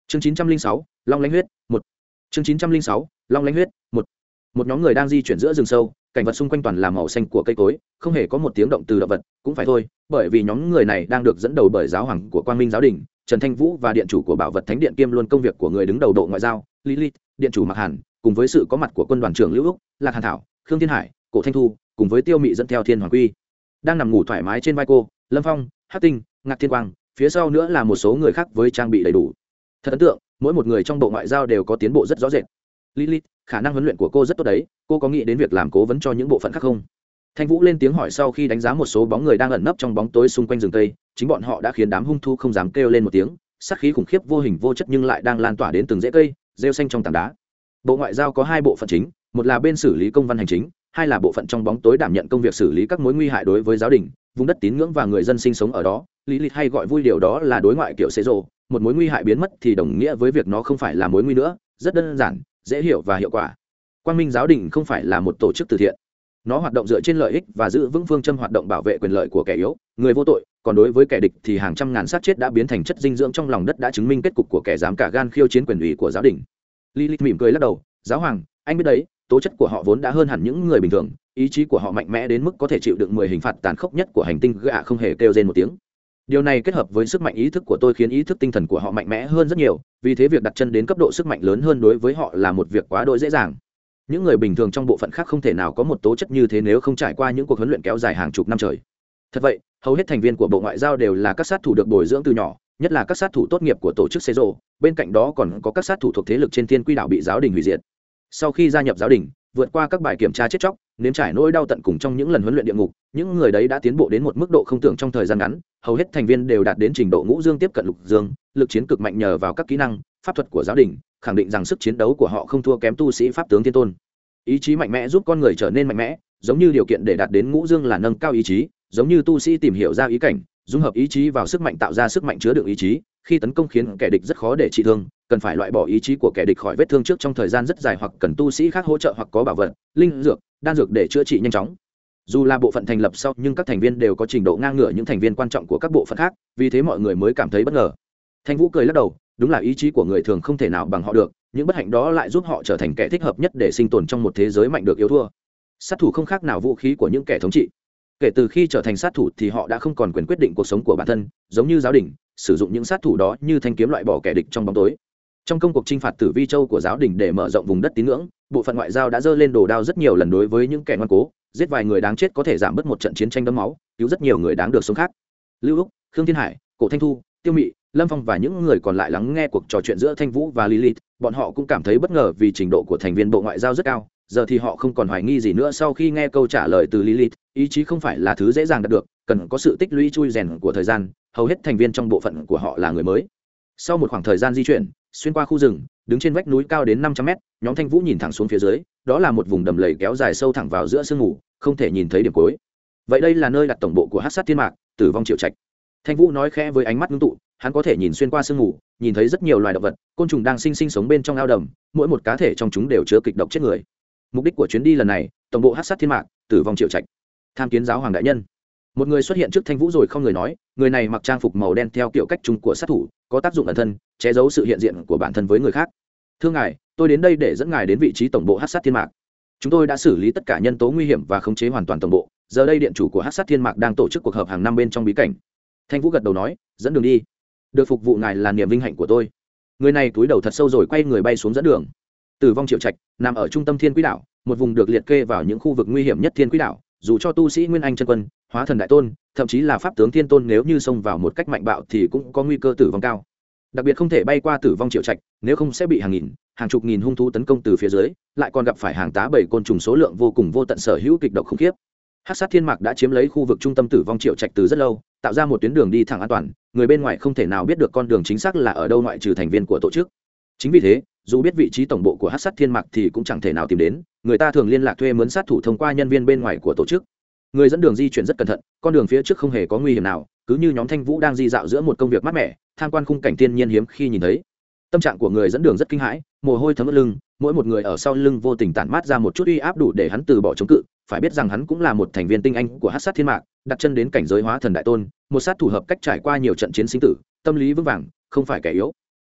Chương 906, Long Lãnh huyết, 1. Chương 906, Long Lãnh huyết, 1. Một nhóm người đang di chuyển giữa rừng sâu, cảnh vật xung quanh toàn là màu xanh của cây cối, không hề có một tiếng động từ động vật, cũng phải thôi, bởi vì nhóm người này đang được dẫn đầu bởi giáo hoàng của Quang Minh giáo đình, Trần Thanh Vũ và điện chủ của Bảo Vật Thánh Điện kiêm luôn công việc của người đứng đầu độ ngoại giao, Lilith, điện chủ Mạc Hàn, cùng với sự có mặt của quân đoàn trưởng Lưu Úc, Lạc Hàn Thảo, Khương Thiên Hải, Cổ Thanh Thu, cùng với Tiêu Mị dẫn theo Thiên Hoàng Quy. Đang nằm ngủ thoải mái trên vai cô, Lâm Phong, Hắc Tinh, Ngạc Thiên Quang, phía sau nữa là một số người khác với trang bị đầy đủ. Thật ấn tượng, mỗi một người trong bộ ngoại giao đều có tiến bộ rất rõ rệt. Lilith, khả năng huấn luyện của cô rất tốt đấy, cô có nghĩ đến việc làm cố vấn cho những bộ phận khác không? Thanh Vũ lên tiếng hỏi sau khi đánh giá một số bóng người đang ẩn nấp trong bóng tối xung quanh rừng cây, chính bọn họ đã khiến đám hung thú không dám kêu lên một tiếng, sát khí khủng khiếp vô hình vô chất nhưng lại đang lan tỏa đến từng rễ cây, rêu xanh trong tảng đá. Bộ ngoại giao có hai bộ phận chính, một là bên xử lý công văn hành chính, hai là bộ phận trong bóng tối đảm nhận công việc xử lý các mối nguy hại đối với giáo đình, vùng đất tín ngưỡng và người dân sinh sống ở đó. Lilith hay gọi vui điều đó là đối ngoại kiểu xế rồ, một mối nguy hại biến mất thì đồng nghĩa với việc nó không phải là mối nguy nữa, rất đơn giản, dễ hiểu và hiệu quả. Quang Minh giáo đình không phải là một tổ chức từ thiện, nó hoạt động dựa trên lợi ích và giữ vững phương châm hoạt động bảo vệ quyền lợi của kẻ yếu, người vô tội, còn đối với kẻ địch thì hàng trăm ngàn xác chết đã biến thành chất dinh dưỡng trong lòng đất, đã chứng minh kết cục của kẻ dám cả gan khiêu chiến quyền ủy của giáo đình. Lilith mỉm cười lắc đầu, giáo hoàng, anh biết đấy, tố chất của họ vốn đã hơn hẳn những người bình thường, ý chí của họ mạnh mẽ đến mức có thể chịu đựng 10 hình phạt tàn khốc nhất của hành tinh gạ không hề kêu rên một tiếng. Điều này kết hợp với sức mạnh ý thức của tôi khiến ý thức tinh thần của họ mạnh mẽ hơn rất nhiều, vì thế việc đặt chân đến cấp độ sức mạnh lớn hơn đối với họ là một việc quá đỗi dễ dàng. Những người bình thường trong bộ phận khác không thể nào có một tố chất như thế nếu không trải qua những cuộc huấn luyện kéo dài hàng chục năm trời. Thật vậy, hầu hết thành viên của Bộ Ngoại giao đều là các sát thủ được bồi dưỡng từ nhỏ, nhất là các sát thủ tốt nghiệp của tổ chức Cezo, bên cạnh đó còn có các sát thủ thuộc thế lực trên Thiên Quy đảo bị giáo đình hủy diệt. Sau khi gia nhập giáo đình, vượt qua các bài kiểm tra chết chóc, nếm trải nỗi đau tận cùng trong những lần huấn luyện địa ngục, những người đấy đã tiến bộ đến một mức độ không tưởng trong thời gian ngắn, hầu hết thành viên đều đạt đến trình độ ngũ dương tiếp cận lục dương, lực chiến cực mạnh nhờ vào các kỹ năng, pháp thuật của giáo đình, khẳng định rằng sức chiến đấu của họ không thua kém tu sĩ pháp tướng thiên tôn. Ý chí mạnh mẽ giúp con người trở nên mạnh mẽ, giống như điều kiện để đạt đến ngũ dương là nâng cao ý chí, giống như tu sĩ tìm hiểu ra ý cảnh, dung hợp ý chí vào sức mạnh tạo ra sức mạnh chứa đựng ý chí, khi tấn công khiến kẻ địch rất khó để trị thương, cần phải loại bỏ ý chí của kẻ địch khỏi vết thương trước trong thời gian rất dài, hoặc cần tu sĩ khác hỗ trợ hoặc có bảo vật, linh dược, đan dược để chữa trị nhanh chóng. Dù là bộ phận thành lập sau nhưng các thành viên đều có trình độ ngang ngửa những thành viên quan trọng của các bộ phận khác, vì thế mọi người mới cảm thấy bất ngờ. Thanh Vũ cười lắc đầu, đúng là ý chí của người thường không thể nào bằng họ được, những bất hạnh đó lại giúp họ trở thành kẻ thích hợp nhất để sinh tồn trong một thế giới mạnh được yếu thua. Sát thủ không khác nào vũ khí của những kẻ thống trị. Kể từ khi trở thành sát thủ thì họ đã không còn quyền quyết định cuộc sống của bản thân, giống như giáo đình sử dụng những sát thủ đó như thanh kiếm loại bỏ kẻ địch trong bóng tối. Trong công cuộc chinh phạt Tử Vi Châu của giáo đình để mở rộng vùng đất tín ngưỡng, bộ phận ngoại giao đã giơ lên đồ đao rất nhiều lần đối với những kẻ ngoan cố, giết vài người đáng chết có thể giảm bớt một trận chiến tranh đẫm máu, cứu rất nhiều người đáng được sống khác. Lưu Úc, Khương Thiên Hải, Cổ Thanh Thu, Tiêu Mị, Lâm Phong và những người còn lại lắng nghe cuộc trò chuyện giữa Thanh Vũ và Lilith, bọn họ cũng cảm thấy bất ngờ vì trình độ của thành viên bộ ngoại giao rất cao. Giờ thì họ không còn hoài nghi gì nữa sau khi nghe câu trả lời từ Lilith, ý chí không phải là thứ dễ dàng đạt được, cần có sự tích lũy chui rèn của thời gian, hầu hết thành viên trong bộ phận của họ là người mới. Sau một khoảng thời gian di chuyển, xuyên qua khu rừng, đứng trên vách núi cao đến 500 mét, nhóm Thanh Vũ nhìn thẳng xuống phía dưới, đó là một vùng đầm lầy kéo dài sâu thẳng vào giữa sương mù, không thể nhìn thấy điểm cuối. Vậy đây là nơi đặt tổng bộ của Hắc Sát Thiên Mạc, Tử Vong Triệu Trạch. Thanh Vũ nói khẽ với ánh mắt ngưng tụ, hắn có thể nhìn xuyên qua sương mù, nhìn thấy rất nhiều loài động vật, côn trùng đang sinh sống bên trong ao đầm, mỗi một cá thể trong chúng đều chứa kịch độc chết người. Mục đích của chuyến đi lần này, tổng bộ Hắc Sát Thiên Mạc, Tử Vong Triệu Trạch. Tham kiến giáo hoàng đại nhân. Một người xuất hiện trước Thanh Vũ rồi không người nói, người này mặc trang phục màu đen theo kiểu cách chung của sát thủ, có tác dụng ẩn thân, che giấu sự hiện diện của bản thân với người khác. Thưa ngài, tôi đến đây để dẫn ngài đến vị trí tổng bộ Hắc Sát Thiên Mạc. Chúng tôi đã xử lý tất cả nhân tố nguy hiểm và khống chế hoàn toàn tổng bộ. Giờ đây điện chủ của Hắc Sát Thiên Mạc đang tổ chức cuộc họp hàng năm bên trong bí cảnh. Thanh Vũ gật đầu nói, dẫn đường đi. Được phục vụ ngài là niềm vinh hạnh của tôi. Người này cúi đầu thật sâu rồi quay người bay xuống dẫn đường. Tử Vong Triệu Trạch nằm ở trung tâm Thiên Quý đảo, một vùng được liệt kê vào những khu vực nguy hiểm nhất Thiên Quý đảo. Dù cho tu sĩ Nguyên Anh chân quân, Hóa Thần đại tôn, thậm chí là pháp tướng thiên tôn nếu như xông vào một cách mạnh bạo thì cũng có nguy cơ tử vong cao. Đặc biệt không thể bay qua Tử Vong Triệu Trạch, nếu không sẽ bị hàng nghìn, hàng chục nghìn hung thú tấn công từ phía dưới, lại còn gặp phải hàng tá bầy côn trùng số lượng vô cùng vô tận sở hữu kịch độc khủng khiếp. Hắc Sát Thiên Mạc đã chiếm lấy khu vực trung tâm Tử Vong Triệu Trạch từ rất lâu, tạo ra một tuyến đường đi thẳng an toàn, người bên ngoài không thể nào biết được con đường chính xác là ở đâu ngoại trừ thành viên của tổ chức. Chính vì thế, dù biết vị trí tổng bộ của Hắc Sát Thiên Mạc thì cũng chẳng thể nào tìm đến, người ta thường liên lạc thuê mướn sát thủ thông qua nhân viên bên ngoài của tổ chức. Người dẫn đường di chuyển rất cẩn thận, con đường phía trước không hề có nguy hiểm nào, cứ như nhóm Thanh Vũ đang di dạo giữa một công việc mát mẻ, tham quan khung cảnh thiên nhiên hiếm khi nhìn thấy. Tâm trạng của người dẫn đường rất kinh hãi, mồ hôi thấm ướt lưng, mỗi một người ở sau lưng vô tình tản mát ra một chút uy áp đủ để hắn từ bỏ chống cự. Phải biết rằng hắn cũng là một thành viên tinh anh của Hắc Sát Thiên Mạc, đặt chân đến cảnh giới Hóa Thần đại tôn, một sát thủ hợp cách trải qua nhiều trận chiến sinh tử, tâm lý vững vàng, không phải kẻ yếu.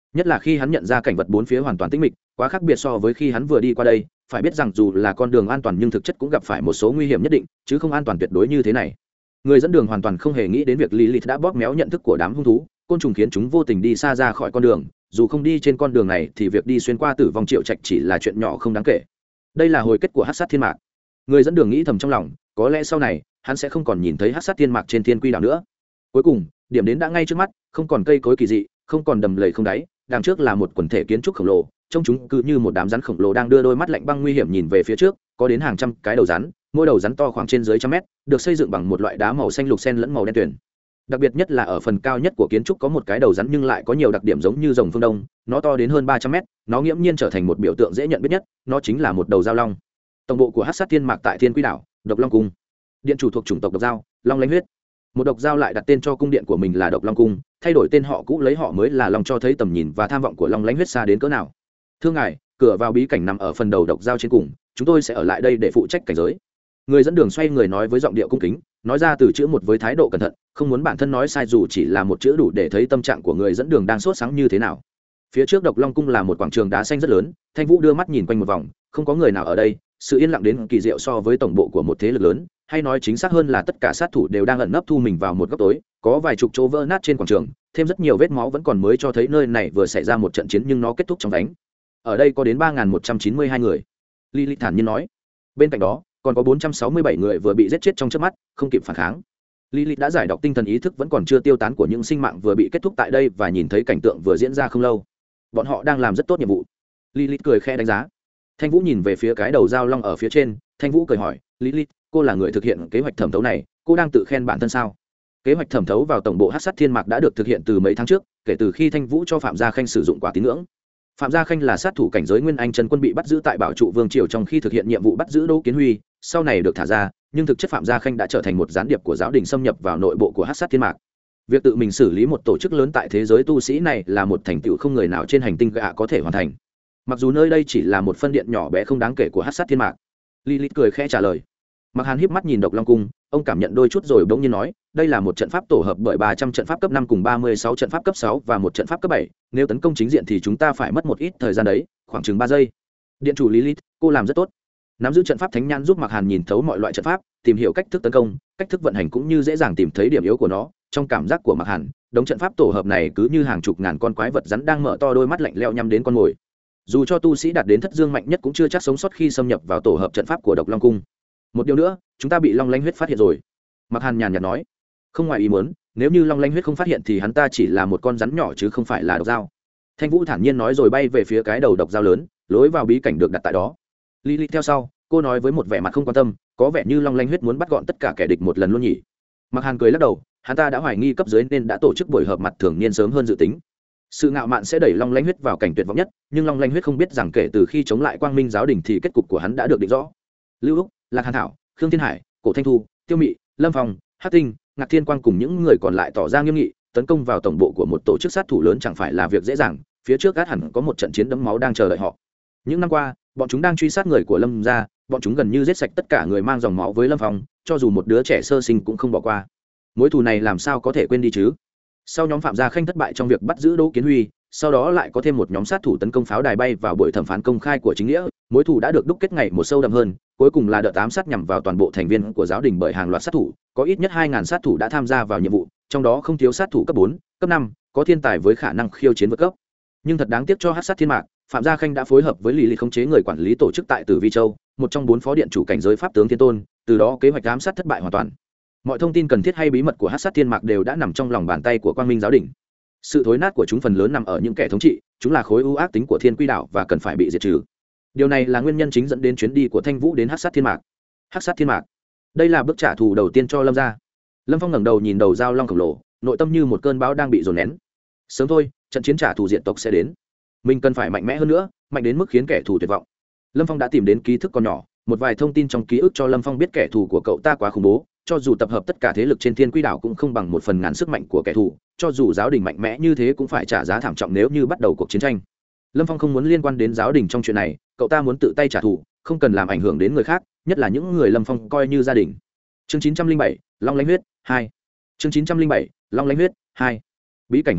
nhất là khi hắn nhận ra cảnh vật bốn phía hoàn toàn tĩnh mịch, quá khác biệt so với khi hắn vừa đi qua đây. Phải biết rằng dù là con đường an toàn nhưng thực chất cũng gặp phải một số nguy hiểm nhất định, chứ không an toàn tuyệt đối như thế này. Người dẫn đường hoàn toàn không hề nghĩ đến việc Lilith đã bóp méo nhận thức của đám hung thú, côn trùng khiến chúng vô tình đi xa ra khỏi con đường. Dù không đi trên con đường này thì việc đi xuyên qua tử vong triệu trạch chỉ là chuyện nhỏ không đáng kể. Đây là hồi kết của Hắc Sát Thiên Mạc. Người dẫn đường nghĩ thầm trong lòng, có lẽ sau này hắn sẽ không còn nhìn thấy Hắc Sát Thiên Mạc trên Thiên Quy đảo nữa. Cuối cùng, điểm đến đã ngay trước mắt, không còn cây cối kỳ dị, không còn đầm lầy không đáy, đằng trước là một quần thể kiến trúc khổng lồ, trông chúng cứ như một đám rắn khổng lồ đang đưa đôi mắt lạnh băng nguy hiểm nhìn về phía trước, có đến hàng trăm cái đầu rắn, mỗi đầu rắn to khoảng trên dưới trăm mét, được xây dựng bằng một loại đá màu xanh lục xen lẫn màu đen tuyền. Đặc biệt nhất là ở phần cao nhất của kiến trúc có một cái đầu rắn nhưng lại có nhiều đặc điểm giống như rồng phương Đông, nó to đến hơn 300 mét, nó nghiễm nhiên trở thành một biểu tượng dễ nhận biết nhất, nó chính là một đầu dao long. Tổng bộ của Hắc Sát Thiên Mạc tại Thiên Quy đảo, Độc Long Cung. Điện chủ thuộc chủng tộc độc dao, Long Lanh Huyết. Một độc dao lại đặt tên cho cung điện của mình là Độc Long Cung, thay đổi tên họ cũ lấy họ mới là Long cho thấy tầm nhìn và tham vọng của Long Lanh Huyết xa đến cỡ nào. Thưa ngài, cửa vào bí cảnh nằm ở phần đầu độc dao trên cùng, chúng tôi sẽ ở lại đây để phụ trách cảnh giới. Người dẫn đường xoay người nói với giọng điệu cung kính, nói ra từ chữ một với thái độ cẩn thận, không muốn bản thân nói sai dù chỉ là một chữ đủ để thấy tâm trạng của người dẫn đường đang sốt sắng như thế nào. Phía trước Độc Long Cung là một quảng trường đá xanh rất lớn, Thanh Vũ đưa mắt nhìn quanh một vòng, không có người nào ở đây, sự yên lặng đến kỳ diệu so với tổng bộ của một thế lực lớn, hay nói chính xác hơn là tất cả sát thủ đều đang ẩn nấp thu mình vào một góc tối, có vài chục chỗ vỡ nát trên quảng trường, thêm rất nhiều vết máu vẫn còn mới cho thấy nơi này vừa xảy ra một trận chiến nhưng nó kết thúc trong đánh. Ở đây có đến 3.192 người, Lilith thản nhiên nói. Bên cạnh đó còn có 467 người vừa bị giết chết trong chớp mắt, không kịp phản kháng. Lilith đã giải đọc tinh thần ý thức vẫn còn chưa tiêu tán của những sinh mạng vừa bị kết thúc tại đây và nhìn thấy cảnh tượng vừa diễn ra không lâu. Bọn họ đang làm rất tốt nhiệm vụ. Lilith cười khẽ đánh giá. Thanh Vũ nhìn về phía cái đầu dao long ở phía trên, Thanh Vũ cười hỏi, Lilith, cô là người thực hiện kế hoạch thẩm thấu này, cô đang tự khen bản thân sao? Kế hoạch thẩm thấu vào tổng bộ Hắc Sát Thiên Mạc đã được thực hiện từ mấy tháng trước, kể từ khi Thanh Vũ cho Phạm Gia Khanh sử dụng quả tín ngưỡng. Phạm Gia Khanh là sát thủ cảnh giới Nguyên Anh Chân Quân bị bắt giữ tại Bảo Trụ Vương triều trong khi thực hiện nhiệm vụ bắt giữ Đỗ Kiến Huy, sau này được thả ra, nhưng thực chất Phạm Gia Khanh đã trở thành một gián điệp của giáo đình xâm nhập vào nội bộ của Hắc Sát Thiên Mạc. Việc tự mình xử lý một tổ chức lớn tại thế giới tu sĩ này là một thành tựu không người nào trên hành tinh gạ có thể hoàn thành. Mặc dù nơi đây chỉ là một phân điện nhỏ bé không đáng kể của Hắc Sát Thiên Mạc. Lilith cười khẽ trả lời. Mạc Hàn híp mắt nhìn Độc Long Cung, ông cảm nhận đôi chút rồi bỗng nhiên nói, đây là một trận pháp tổ hợp bởi 300 trận pháp cấp 5 cùng 36 trận pháp cấp 6 và một trận pháp cấp 7, nếu tấn công chính diện thì chúng ta phải mất một ít thời gian đấy, khoảng chừng 3 giây. Điện chủ Lilith, cô làm rất tốt. Nắm giữ trận pháp thánh nhãn giúp Mạc Hàn nhìn thấu mọi loại trận pháp, tìm hiểu cách thức tấn công, cách thức vận hành cũng như dễ dàng tìm thấy điểm yếu của nó. Trong cảm giác của Mạc Hàn, đống trận pháp tổ hợp này cứ như hàng chục ngàn con quái vật rắn đang mở to đôi mắt lạnh lẽo nhắm đến con mồi. Dù cho tu sĩ đạt đến thất dương mạnh nhất cũng chưa chắc sống sót khi xâm nhập vào tổ hợp trận pháp của Độc Long Cung. Một điều nữa, chúng ta bị Long Lanh Huyết phát hiện rồi. Mạc Hàn nhàn nhạt nói. Không ngoài ý muốn, nếu như Long Lanh Huyết không phát hiện thì hắn ta chỉ là một con rắn nhỏ chứ không phải là độc dao. Thanh Vũ thản nhiên nói rồi bay về phía cái đầu độc dao lớn, lối vào bí cảnh được đặt tại đó. Lilith theo sau, cô nói với một vẻ mặt không quan tâm, có vẻ như Long Lanh Huyết muốn bắt gọn tất cả kẻ địch một lần luôn nhỉ. Mạc Hàn cười lắc đầu, hắn ta đã hoài nghi cấp dưới nên đã tổ chức buổi họp mặt thường niên sớm hơn dự tính. Sự ngạo mạn sẽ đẩy Long Lanh Huyết vào cảnh tuyệt vọng nhất, nhưng Long Lanh Huyết không biết rằng kể từ khi chống lại Quang Minh giáo đình thì kết cục của hắn đã được định rõ. Lưu Úc, Lạc Hàn Thảo, Khương Thiên Hải, Cổ Thanh Thu, Tiêu Mị, Lâm Phong, Hắc Tinh, Ngạc Thiên Quang cùng những người còn lại tỏ ra nghiêm nghị, tấn công vào tổng bộ của một tổ chức sát thủ lớn chẳng phải là việc dễ dàng, phía trước át hẳn có một trận chiến đẫm máu đang chờ đợi họ. Những năm qua, bọn chúng đang truy sát người của Lâm gia, bọn chúng gần như giết sạch tất cả người mang dòng máu với Lâm Phong, cho dù một đứa trẻ sơ sinh cũng không bỏ qua. Mối thù này làm sao có thể quên đi chứ? Sau nhóm Phạm Gia Khanh thất bại trong việc bắt giữ Đỗ Kiến Huy, sau đó lại có thêm một nhóm sát thủ tấn công pháo đài bay vào buổi thẩm phán công khai của chính nghĩa, mối thù đã được đúc kết ngày một sâu đậm hơn, cuối cùng là đợt ám sát nhằm vào toàn bộ thành viên của giáo đình bởi hàng loạt sát thủ, có ít nhất 2.000 sát thủ đã tham gia vào nhiệm vụ, trong đó không thiếu sát thủ cấp 4, cấp 5, có thiên tài với khả năng khiêu chiến vượt cấp. Nhưng thật đáng tiếc cho Hắc Sát Thiên Mạc, Phạm Gia Khanh đã phối hợp với Lý khống chế người quản lý tổ chức tại Tử Vi Châu, một trong 4 phó điện chủ cảnh giới pháp tướng Thiên Tôn, từ đó kế hoạch ám sát thất bại hoàn toàn. Mọi thông tin cần thiết hay bí mật của Hắc Sát Thiên Mạc đều đã nằm trong lòng bàn tay của Quang Minh giáo đình. Sự thối nát của chúng phần lớn nằm ở những kẻ thống trị, chúng là khối ưu ác tính của Thiên Quy đảo và cần phải bị diệt trừ. Điều này là nguyên nhân chính dẫn đến chuyến đi của Thanh Vũ đến Hắc Sát Thiên Mạc. Hắc Sát Thiên Mạc, đây là bước trả thù đầu tiên cho Lâm gia. Lâm Phong ngẩng đầu nhìn đầu dao long khổng lồ, nội tâm như một cơn bão đang bị dồn nén. Sớm thôi, trận chiến trả thù diệt tộc sẽ đến. Mình cần phải mạnh mẽ hơn nữa, mạnh đến mức khiến kẻ thù tuyệt vọng. Lâm Phong đã tìm đến ký thức con nhỏ, một vài thông tin trong ký ức cho Lâm Phong biết kẻ thù của cậu ta quá khủng bố, cho dù tập hợp tất cả thế lực trên Thiên Quy đảo cũng không bằng 1/1000 sức mạnh của kẻ thù, cho dù giáo đình mạnh mẽ như thế cũng phải trả giá thảm trọng nếu như bắt đầu cuộc chiến tranh. Lâm Phong không muốn liên quan đến giáo đình trong chuyện này, cậu ta muốn tự tay trả thù, không cần làm ảnh hưởng đến người khác, nhất là những người Lâm Phong coi như gia đình. Chương 907, Long Lanh Huyết 2. Chương 907, Long Lanh Huyết 2. Bí cảnh Hỏa Vũ,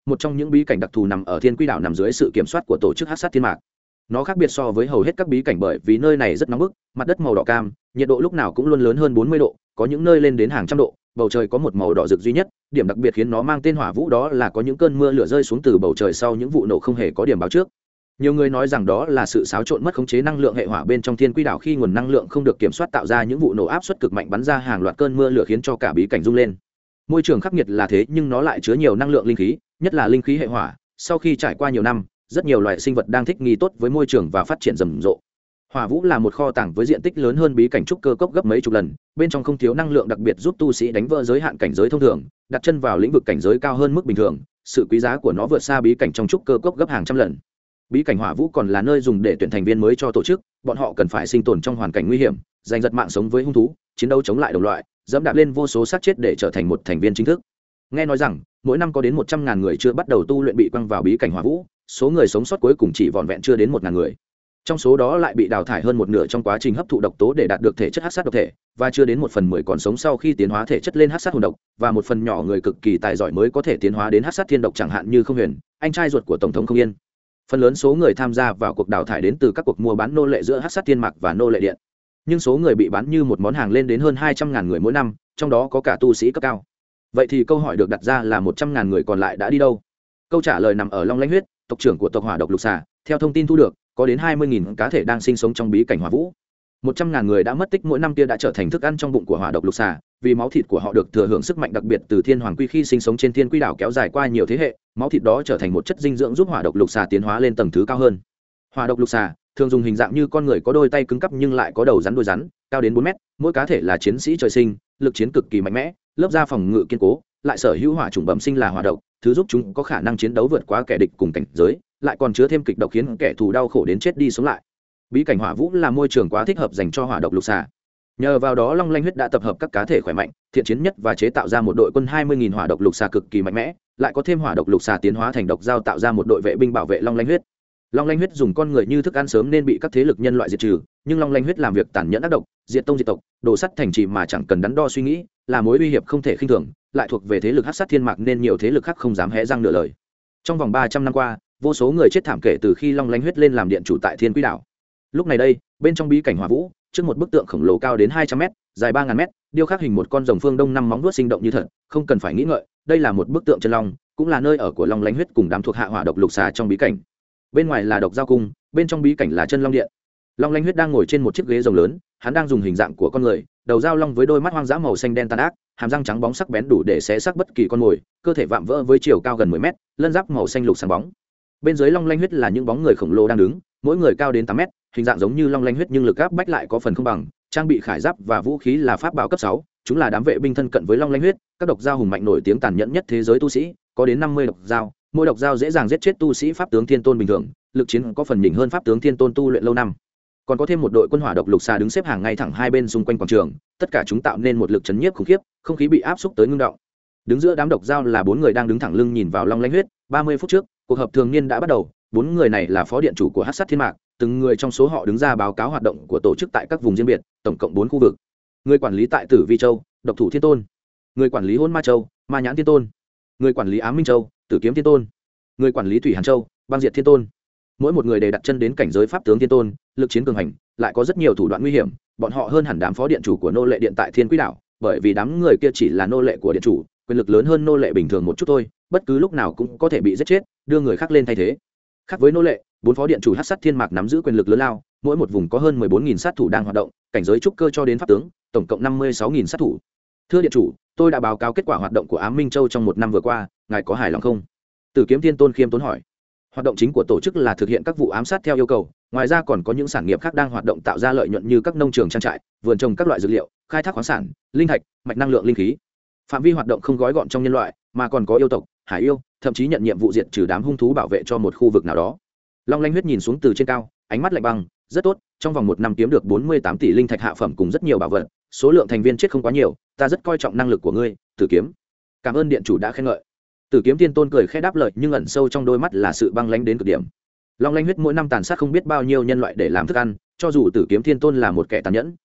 một trong những bí cảnh đặc thù nằm ở Thiên Quy đảo, nằm dưới sự kiểm soát của tổ chức Hắc Sát Thiên Mạc. Nó khác biệt so với hầu hết các bí cảnh bởi vì nơi này rất nóng bức, mặt đất màu đỏ cam, nhiệt độ lúc nào cũng luôn lớn hơn 40 độ, có những nơi lên đến hàng trăm độ, bầu trời có một màu đỏ rực duy nhất. Điểm đặc biệt khiến nó mang tên Hỏa Vũ đó là có những cơn mưa lửa rơi xuống từ bầu trời sau những vụ nổ không hề có điểm báo trước. Nhiều người nói rằng đó là sự xáo trộn mất khống chế năng lượng hệ hỏa bên trong Thiên Quy đảo, khi nguồn năng lượng không được kiểm soát tạo ra những vụ nổ áp suất cực mạnh, bắn ra hàng loạt cơn mưa lửa khiến cho cả bí cảnh rung lên. Môi trường khắc nghiệt là thế nhưng nó lại chứa nhiều năng lượng linh khí, nhất là linh khí hệ hỏa. Sau khi trải qua nhiều năm, rất nhiều loài sinh vật đang thích nghi tốt với môi trường và phát triển rầm rộ. Hỏa Vũ là một kho tàng với diện tích lớn hơn bí cảnh trúc cơ cốc gấp mấy chục lần, bên trong không thiếu năng lượng đặc biệt giúp tu sĩ đánh vỡ giới hạn cảnh giới thông thường, đặt chân vào lĩnh vực cảnh giới cao hơn mức bình thường. Sự quý giá của nó vượt xa bí cảnh trong trúc cơ cốc gấp hàng trăm lần. Bí cảnh Hỏa Vũ còn là nơi dùng để tuyển thành viên mới cho tổ chức, bọn họ cần phải sinh tồn trong hoàn cảnh nguy hiểm, giành giật mạng sống với hung thú, chiến đấu chống lại đồng loại, dẫm đạp lên vô số xác chết để trở thành một thành viên chính thức. Nghe nói rằng mỗi năm có đến 100.000 người chưa bắt đầu tu luyện bị quăng vào bí cảnh Hỏa Vũ, số người sống sót cuối cùng chỉ vỏn vẹn chưa đến 1.000 người. Trong số đó lại bị đào thải hơn một nửa trong quá trình hấp thụ độc tố để đạt được thể chất hắc sát độc thể, và chưa đến 1/10 còn sống sau khi tiến hóa thể chất lên hắc sát hồn độc, và một phần nhỏ người cực kỳ tài giỏi mới có thể tiến hóa đến hắc sát thiên độc, chẳng hạn như Không Huyền, anh trai ruột của tổng thống Không Yên. Phần lớn số người tham gia vào cuộc đào thải đến từ các cuộc mua bán nô lệ giữa hắc sát thiên mạc và nô lệ điện, nhưng số người bị bán như một món hàng lên đến hơn 200.000 người mỗi năm, trong đó có cả tu sĩ cấp cao. Vậy thì câu hỏi được đặt ra là 100.000 người còn lại đã đi đâu? Câu trả lời nằm ở Long Lanh Huyết, tộc trưởng của tộc Hỏa Độc Lục Xà. Theo thông tin thu được, có đến 20.000 cá thể đang sinh sống trong bí cảnh Hỏa Vũ. 100.000 người đã mất tích mỗi năm kia đã trở thành thức ăn trong bụng của Hỏa Độc Lục Xà, vì máu thịt của họ được thừa hưởng sức mạnh đặc biệt từ Thiên Hoàng Quy khi sinh sống trên Thiên Quy đảo kéo dài qua nhiều thế hệ, máu thịt đó trở thành một chất dinh dưỡng giúp Hỏa Độc Lục Xà tiến hóa lên tầng thứ cao hơn. Hỏa Độc Lục Xà thường dùng hình dạng như con người, có đôi tay cứng cắp nhưng lại có đầu rắn đuôi rắn, cao đến 4 mét, mỗi cá thể là chiến sĩ trời sinh, lực chiến cực kỳ mạnh mẽ, lớp da phòng ngự kiên cố, lại sở hữu hỏa chủng bẩm sinh là hỏa độc, thứ giúp chúng có khả năng chiến đấu vượt quá kẻ địch cùng cảnh giới, lại còn chứa thêm kịch độc khiến kẻ thù đau khổ đến chết đi sống lại. Bí cảnh Hỏa Vũ là môi trường quá thích hợp dành cho Hỏa Độc Lục Xà. Nhờ vào đó, Long Lanh Huyết đã tập hợp các cá thể khỏe mạnh, thiện chiến nhất và chế tạo ra một đội quân 20.000 Hỏa Độc Lục Xà cực kỳ mạnh mẽ, lại có thêm Hỏa Độc Lục Xà tiến hóa thành độc dao tạo ra một đội vệ binh bảo vệ Long Lanh Huyết. Long Lanh Huyết dùng con người như thức ăn sớm nên bị các thế lực nhân loại diệt trừ, nhưng Long Lanh Huyết làm việc tàn nhẫn ác độc, diệt tông diệt tộc, đổ sắt thành trì mà chẳng cần đắn đo suy nghĩ, là mối uy hiểm không thể khinh thường, lại thuộc về thế lực Hắc Sát Thiên Mạc nên nhiều thế lực khác không dám hé răng nửa lời. Trong vòng 300 năm qua, vô số người chết thảm kể từ khi Long Lanh Huyết lên làm điện chủ tại Thiên Quy đảo. Lúc này đây, bên trong bí cảnh Hỏa Vũ, trước một bức tượng khổng lồ cao đến 200m, dài 3000m, điêu khắc hình một con rồng phương đông 5 móng vuốt sinh động như thật, không cần phải nghĩ ngợi, đây là một bức tượng chân long, cũng là nơi ở của Long Lanh Huyết cùng đám thuộc hạ Hỏa Độc Lục Xà trong bí cảnh. Bên ngoài là Độc Giao Cung, bên trong bí cảnh là Chân Long Điện. Long Lanh Huyết đang ngồi trên một chiếc ghế rồng lớn, hắn đang dùng hình dạng của con người, đầu dao long với đôi mắt hoang dã màu xanh đen tàn ác, hàm răng trắng bóng sắc bén đủ để xé xác bất kỳ con mồi, cơ thể vạm vỡ với chiều cao gần 10m, lân giáp màu xanh lục sáng bóng. Bên dưới Long Lanh Huyết là những bóng người khổng lồ đang đứng, mỗi người cao đến 8m, hình dạng giống như Long Lanh Huyết nhưng lực áp bách lại có phần không bằng, trang bị khải giáp và vũ khí là pháp bảo cấp 6, chúng là đám vệ binh thân cận với Long Lanh Huyết, các độc dao hùng mạnh nổi tiếng tàn nhẫn nhất thế giới tu sĩ, có đến 50 độc dao, mỗi độc dao dễ dàng giết chết tu sĩ pháp tướng thiên tôn bình thường, lực chiến có phần nhỉnh hơn pháp tướng thiên tôn tu luyện lâu năm. Còn có thêm một đội quân Hỏa Độc Lục Xà đứng xếp hàng ngay thẳng hai bên xung quanh quảng trường, tất cả chúng tạo nên một lực chấn nhiếp khủng khiếp, không khí bị áp xúc tới ngưng động. Đứng giữa đám độc dao là 4 người đang đứng thẳng lưng nhìn vào Long Lanh Huyết. 30 phút trước, cuộc họp thường niên đã bắt đầu, 4 người này là phó điện chủ của Hắc Sát Thiên Mạc, từng người trong số họ đứng ra báo cáo hoạt động của tổ chức tại các vùng riêng biệt, tổng cộng 4 khu vực. Người quản lý tại Tử Vi Châu, Độc Thủ Thiên Tôn; người quản lý Hỗn Ma Châu, Ma Nhãn Thiên Tôn; người quản lý Ám Minh Châu, Tử Kiếm Thiên Tôn; người quản lý Thủy Hàn Châu, Băng Diệt Thiên Tôn. Mỗi một người đều đặt chân đến cảnh giới pháp tướng thiên tôn, lực chiến cường hành, lại có rất nhiều thủ đoạn nguy hiểm, bọn họ hơn hẳn đám phó điện chủ của nô lệ điện tại Thiên Quy đảo, bởi vì đám người kia chỉ là nô lệ của điện chủ, quyền lực lớn hơn nô lệ bình thường một chút thôi, bất cứ lúc nào cũng có thể bị giết chết, đưa người khác lên thay thế. Khác với nô lệ, 4 phó điện chủ Hắc Sát Thiên Mạc nắm giữ quyền lực lớn lao, mỗi một vùng có hơn 14.000 sát thủ đang hoạt động, cảnh giới trúc cơ cho đến pháp tướng, tổng cộng 56.000 sát thủ. Thưa điện chủ, tôi đã báo cáo kết quả hoạt động của Ám Minh Châu trong một năm vừa qua, ngài có hài lòng không? Tử Kiếm Thiên Tôn khiêm tốn hỏi. Hoạt động chính của tổ chức là thực hiện các vụ ám sát theo yêu cầu, ngoài ra còn có những sản nghiệp khác đang hoạt động tạo ra lợi nhuận như các nông trường trang trại, vườn trồng các loại dược liệu, khai thác khoáng sản, linh thạch, mạch năng lượng linh khí. Phạm vi hoạt động không gói gọn trong nhân loại, mà còn có yêu tộc, hải yêu, thậm chí nhận nhiệm vụ diệt trừ đám hung thú bảo vệ cho một khu vực nào đó. Long Lanh Huyết nhìn xuống từ trên cao, ánh mắt lạnh băng. Rất tốt, trong vòng 1 năm kiếm được 48 tỷ linh thạch hạ phẩm cùng rất nhiều bảo vật, số lượng thành viên chết không quá nhiều, ta rất coi trọng năng lực của ngươi, Tử Kiếm. Cảm ơn điện chủ đã khen ngợi. Tử Kiếm Thiên Tôn cười khẽ đáp lời, nhưng ẩn sâu trong đôi mắt là sự băng lãnh đến cực điểm. Long Lanh Huyết mỗi năm tàn sát không biết bao nhiêu nhân loại để làm thức ăn, cho dù Tử Kiếm Thiên Tôn là một kẻ tàn nhẫn,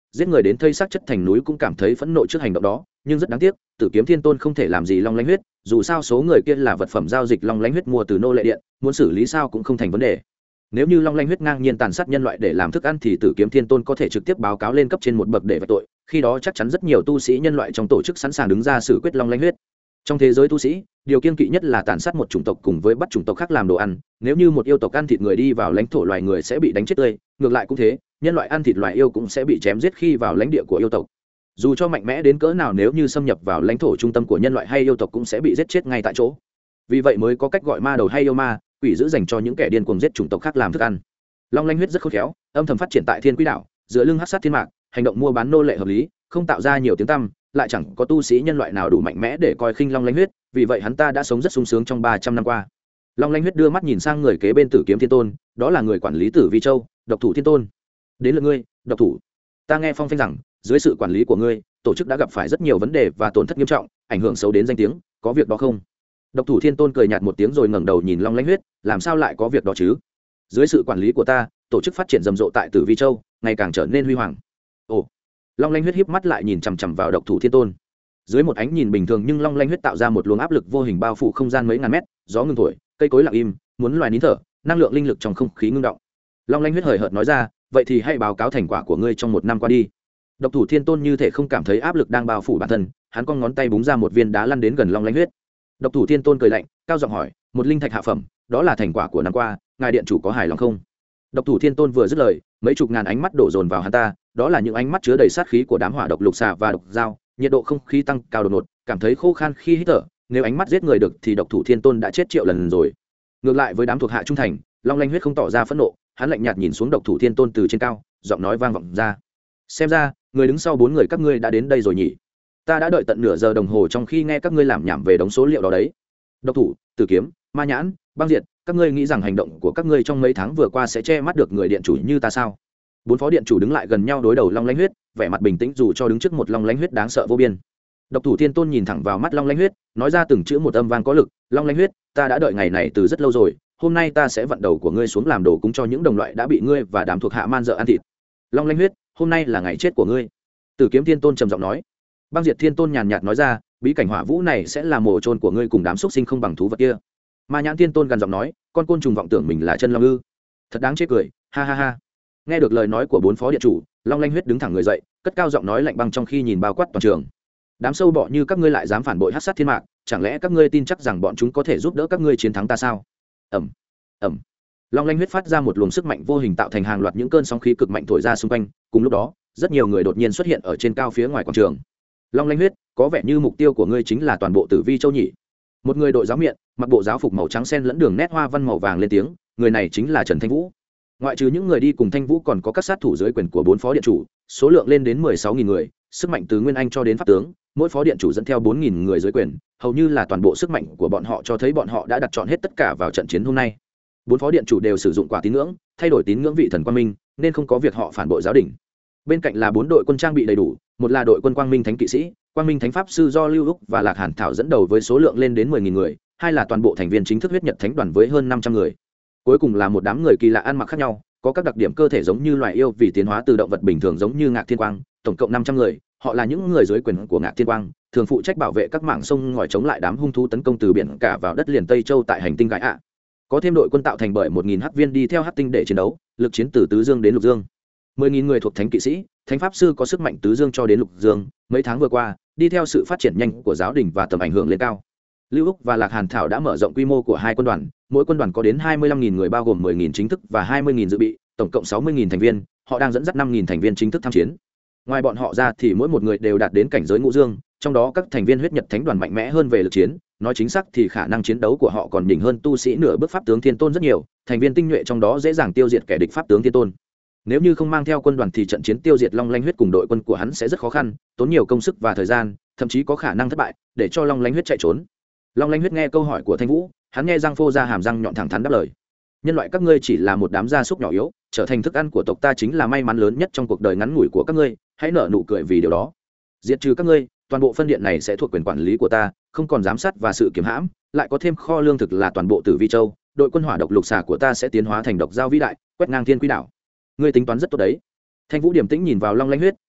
giết người đến thây xác chất thành núi cũng cảm thấy phẫn nộ trước hành động đó, nhưng rất đáng tiếc, Tử Kiếm Thiên Tôn không thể làm gì Long Lanh huyết, dù sao số người kia là vật phẩm giao dịch Long Lanh huyết mua từ nô lệ điện, muốn xử lý sao cũng không thành vấn đề. Nếu như Long Lanh huyết ngang nhiên tàn sát nhân loại để làm thức ăn thì Tử Kiếm Thiên Tôn có thể trực tiếp báo cáo lên cấp trên một bậc để vạch tội, khi đó chắc chắn rất nhiều tu sĩ nhân loại trong tổ chức sẵn sàng đứng ra xử quyết Long Lanh huyết. Trong thế giới tu sĩ, điều kiêng kỵ nhất là tàn sát một chủng tộc cùng với bắt chủng tộc khác làm đồ ăn, nếu như một yêu tộc ăn thịt người đi vào lãnh thổ loài người sẽ bị đánh chết tươi, ngược lại cũng thế, nhân loại ăn thịt loài yêu cũng sẽ bị chém giết khi vào lãnh địa của yêu tộc. Dù cho mạnh mẽ đến cỡ nào, nếu như xâm nhập vào lãnh thổ trung tâm của nhân loại hay yêu tộc cũng sẽ bị giết chết ngay tại chỗ. Vì vậy mới có cách gọi ma đầu hay yêu ma, quỷ dữ dành cho những kẻ điên cuồng giết chủng tộc khác làm thức ăn. Long Lanh huyết rất khôn khéo, âm thầm phát triển tại Thiên Quỹ đảo, giữa lưng hắc sát thiên mạc, hành động mua bán nô lệ hợp lý, không tạo ra nhiều tiếng tăm, lại chẳng có tu sĩ nhân loại nào đủ mạnh mẽ để coi khinh Long Lanh huyết, vì vậy hắn ta đã sống rất sung sướng trong 300 năm qua. Long Lanh huyết đưa mắt nhìn sang người kế bên Tử Kiếm Thiên Tôn, đó là người quản lý Tử Vi Châu, Độc Thủ Thiên Tôn. Đến lượt ngươi, Độc Thủ. Ta nghe phong phanh rằng, dưới sự quản lý của ngươi, tổ chức đã gặp phải rất nhiều vấn đề và tổn thất nghiêm trọng, ảnh hưởng xấu đến danh tiếng, có việc đó không? Độc Thủ Thiên Tôn cười nhạt một tiếng rồi ngẩng đầu nhìn Long Lanh huyết, làm sao lại có việc đó chứ? Dưới sự quản lý của ta, tổ chức phát triển rầm rộ tại Tử Vi Châu, ngày càng trở nên huy hoàng. Ồ. Long Lanh huyết híp mắt lại nhìn chằm chằm vào Độc Thủ Thiên Tôn. Dưới một ánh nhìn bình thường nhưng Long Lanh huyết tạo ra một luồng áp lực vô hình bao phủ không gian mấy ngàn mét, gió ngừng thổi, cây cối lặng im, muốn loài nín thở, năng lượng linh lực trong không khí ngưng động. Long Lanh huyết hời hợt nói ra, vậy thì hãy báo cáo thành quả của ngươi trong một năm qua đi. Độc Thủ Thiên Tôn như thể không cảm thấy áp lực đang bao phủ bản thân, hắn cong ngón tay búng ra một viên đá lăn đến gần Long Lanh huyết. Độc Thủ Thiên Tôn cười lạnh, cao giọng hỏi, một linh thạch hạ phẩm, đó là thành quả của năm qua, ngài điện chủ có hài lòng không? Độc Thủ Thiên Tôn vừa dứt lời, mấy chục ngàn ánh mắt đổ dồn vào hắn ta, đó là những ánh mắt chứa đầy sát khí của đám hỏa độc lục xà và độc dao, nhiệt độ không khí tăng cao đột ngột, cảm thấy khô khan khi hít thở, nếu ánh mắt giết người được thì Độc Thủ Thiên Tôn đã chết triệu lần rồi. Ngược lại với đám thuộc hạ trung thành, Long Lanh huyết không tỏ ra phẫn nộ, hắn lạnh nhạt nhìn xuống Độc Thủ Thiên Tôn từ trên cao, giọng nói vang vọng ra, xem ra người đứng sau 4 người các ngươi đã đến đây rồi nhỉ? Ta đã đợi tận nửa giờ đồng hồ trong khi nghe các ngươi làm nhảm về đống số liệu đó đấy. Độc Thủ, Tử Kiếm, Ma Nhãn, Băng Diệt, các ngươi nghĩ rằng hành động của các ngươi trong mấy tháng vừa qua sẽ che mắt được người điện chủ như ta sao? 4 phó điện chủ đứng lại gần nhau đối đầu Long Lanh huyết, vẻ mặt bình tĩnh dù cho đứng trước một Long Lanh huyết đáng sợ vô biên. Độc Thủ Thiên Tôn nhìn thẳng vào mắt Long Lanh huyết, nói ra từng chữ một âm vang có lực, Long Lanh huyết, ta đã đợi ngày này từ rất lâu rồi, hôm nay ta sẽ vặn đầu của ngươi xuống làm đồ cúng cho những đồng loại đã bị ngươi và đám thuộc hạ man dợ ăn thịt. Long Lanh huyết, hôm nay là ngày chết của ngươi. Tử Kiếm Thiên Tôn trầm giọng nói. Băng Diệt Thiên Tôn nhàn nhạt nói ra, bí cảnh hỏa vũ này sẽ là mồ chôn của ngươi cùng đám xúc sinh không bằng thú vật kia. Ma Nhãn Thiên Tôn gần giọng nói, con côn trùng vọng tưởng mình là chân long ư? Thật đáng chết cười, ha ha ha. Nghe được lời nói của 4 phó điện chủ, Long Lanh huyết đứng thẳng người dậy, cất cao giọng nói lạnh băng trong khi nhìn bao quát toàn trường. Đám sâu bọ như các ngươi lại dám phản bội hắc sát thiên mạc, chẳng lẽ các ngươi tin chắc rằng bọn chúng có thể giúp đỡ các ngươi chiến thắng ta sao? Ầm, ầm. Long Lanh huyết phát ra một luồng sức mạnh vô hình tạo thành hàng loạt những cơn sóng khí cực mạnh thổi ra xung quanh, cùng lúc đó, rất nhiều người đột nhiên xuất hiện ở trên cao phía ngoài quảng trường. Long Lanh huyết, có vẻ như mục tiêu của ngươi chính là toàn bộ Tử Vi Châu nhỉ? Một người đội giáo miện, mặc bộ giáo phục màu trắng xen lẫn đường nét hoa văn màu vàng lên tiếng, người này chính là Trần Thanh Vũ. Ngoại trừ những người đi cùng Thanh Vũ còn có các sát thủ dưới quyền của 4 phó điện chủ, số lượng lên đến 16.000 người, sức mạnh từ nguyên anh cho đến pháp tướng, mỗi phó điện chủ dẫn theo 4.000 người dưới quyền, hầu như là toàn bộ sức mạnh của bọn họ cho thấy bọn họ đã đặt chọn hết tất cả vào trận chiến hôm nay. 4 phó điện chủ đều sử dụng quả tín ngưỡng, thay đổi tín ngưỡng vị thần quang minh, nên không có việc họ phản bội giáo đình. Bên cạnh là 4 đội quân trang bị đầy đủ, một là đội quân quang minh thánh kỵ sĩ, quang minh thánh pháp sư do Lưu Úc và Lạc Hàn Thảo dẫn đầu với số lượng lên đến 10.000 người, hai là toàn bộ thành viên chính thức huyết nhật thánh đoàn với hơn 500 người. Cuối cùng là một đám người kỳ lạ ăn mặc khác nhau, có các đặc điểm cơ thể giống như loài yêu vì tiến hóa từ động vật bình thường giống như Ngạc Thiên Quang, tổng cộng 500 người, họ là những người dưới quyền của Ngạc Thiên Quang, thường phụ trách bảo vệ các mảng sông ngòi chống lại đám hung thú tấn công từ biển cả vào đất liền Tây Châu tại hành tinh Gái ạ. Có thêm đội quân tạo thành bởi 1.000 hắc viên đi theo hắc tinh để chiến đấu, lực chiến từ tứ dương đến lục dương. 10.000 người thuộc thánh kỵ sĩ, thánh pháp sư có sức mạnh tứ dương cho đến lục dương, mấy tháng vừa qua, đi theo sự phát triển nhanh của giáo đình và tầm ảnh hưởng lên cao. Lưu Úc và Lạc Hàn Thảo đã mở rộng quy mô của hai quân đoàn, mỗi quân đoàn có đến 25.000 người bao gồm 10.000 chính thức và 20.000 dự bị, tổng cộng 60.000 thành viên, họ đang dẫn dắt 5.000 thành viên chính thức tham chiến. Ngoài bọn họ ra thì mỗi một người đều đạt đến cảnh giới ngũ dương, trong đó các thành viên huyết nhật thánh đoàn mạnh mẽ hơn về lực chiến, nói chính xác thì khả năng chiến đấu của họ còn đỉnh hơn tu sĩ nửa bước pháp tướng thiên tôn rất nhiều, thành viên tinh nhuệ trong đó dễ dàng tiêu diệt kẻ địch pháp tướng thiên tôn. Nếu như không mang theo quân đoàn thì trận chiến tiêu diệt Long Lanh huyết cùng đội quân của hắn sẽ rất khó khăn, tốn nhiều công sức và thời gian, thậm chí có khả năng thất bại, để cho Long Lanh huyết chạy trốn. Long Lanh huyết nghe câu hỏi của Thanh Vũ, hắn nghe răng phô ra hàm răng nhọn thẳng thắn đáp lời: nhân loại các ngươi chỉ là một đám gia súc nhỏ yếu, trở thành thức ăn của tộc ta chính là may mắn lớn nhất trong cuộc đời ngắn ngủi của các ngươi, hãy nở nụ cười vì điều đó. Diệt trừ các ngươi, toàn bộ phân điện này sẽ thuộc quyền quản lý của ta, không còn giám sát và sự kiểm hãm, lại có thêm kho lương thực là toàn bộ Tử Vi Châu, đội quân hỏa độc lục xà của ta sẽ tiến hóa thành độc giao vĩ đại, quét ngang thiên quỹ đảo. Ngươi tính toán rất tốt đấy. Thanh Vũ điềm tĩnh nhìn vào Long Lanh huyết,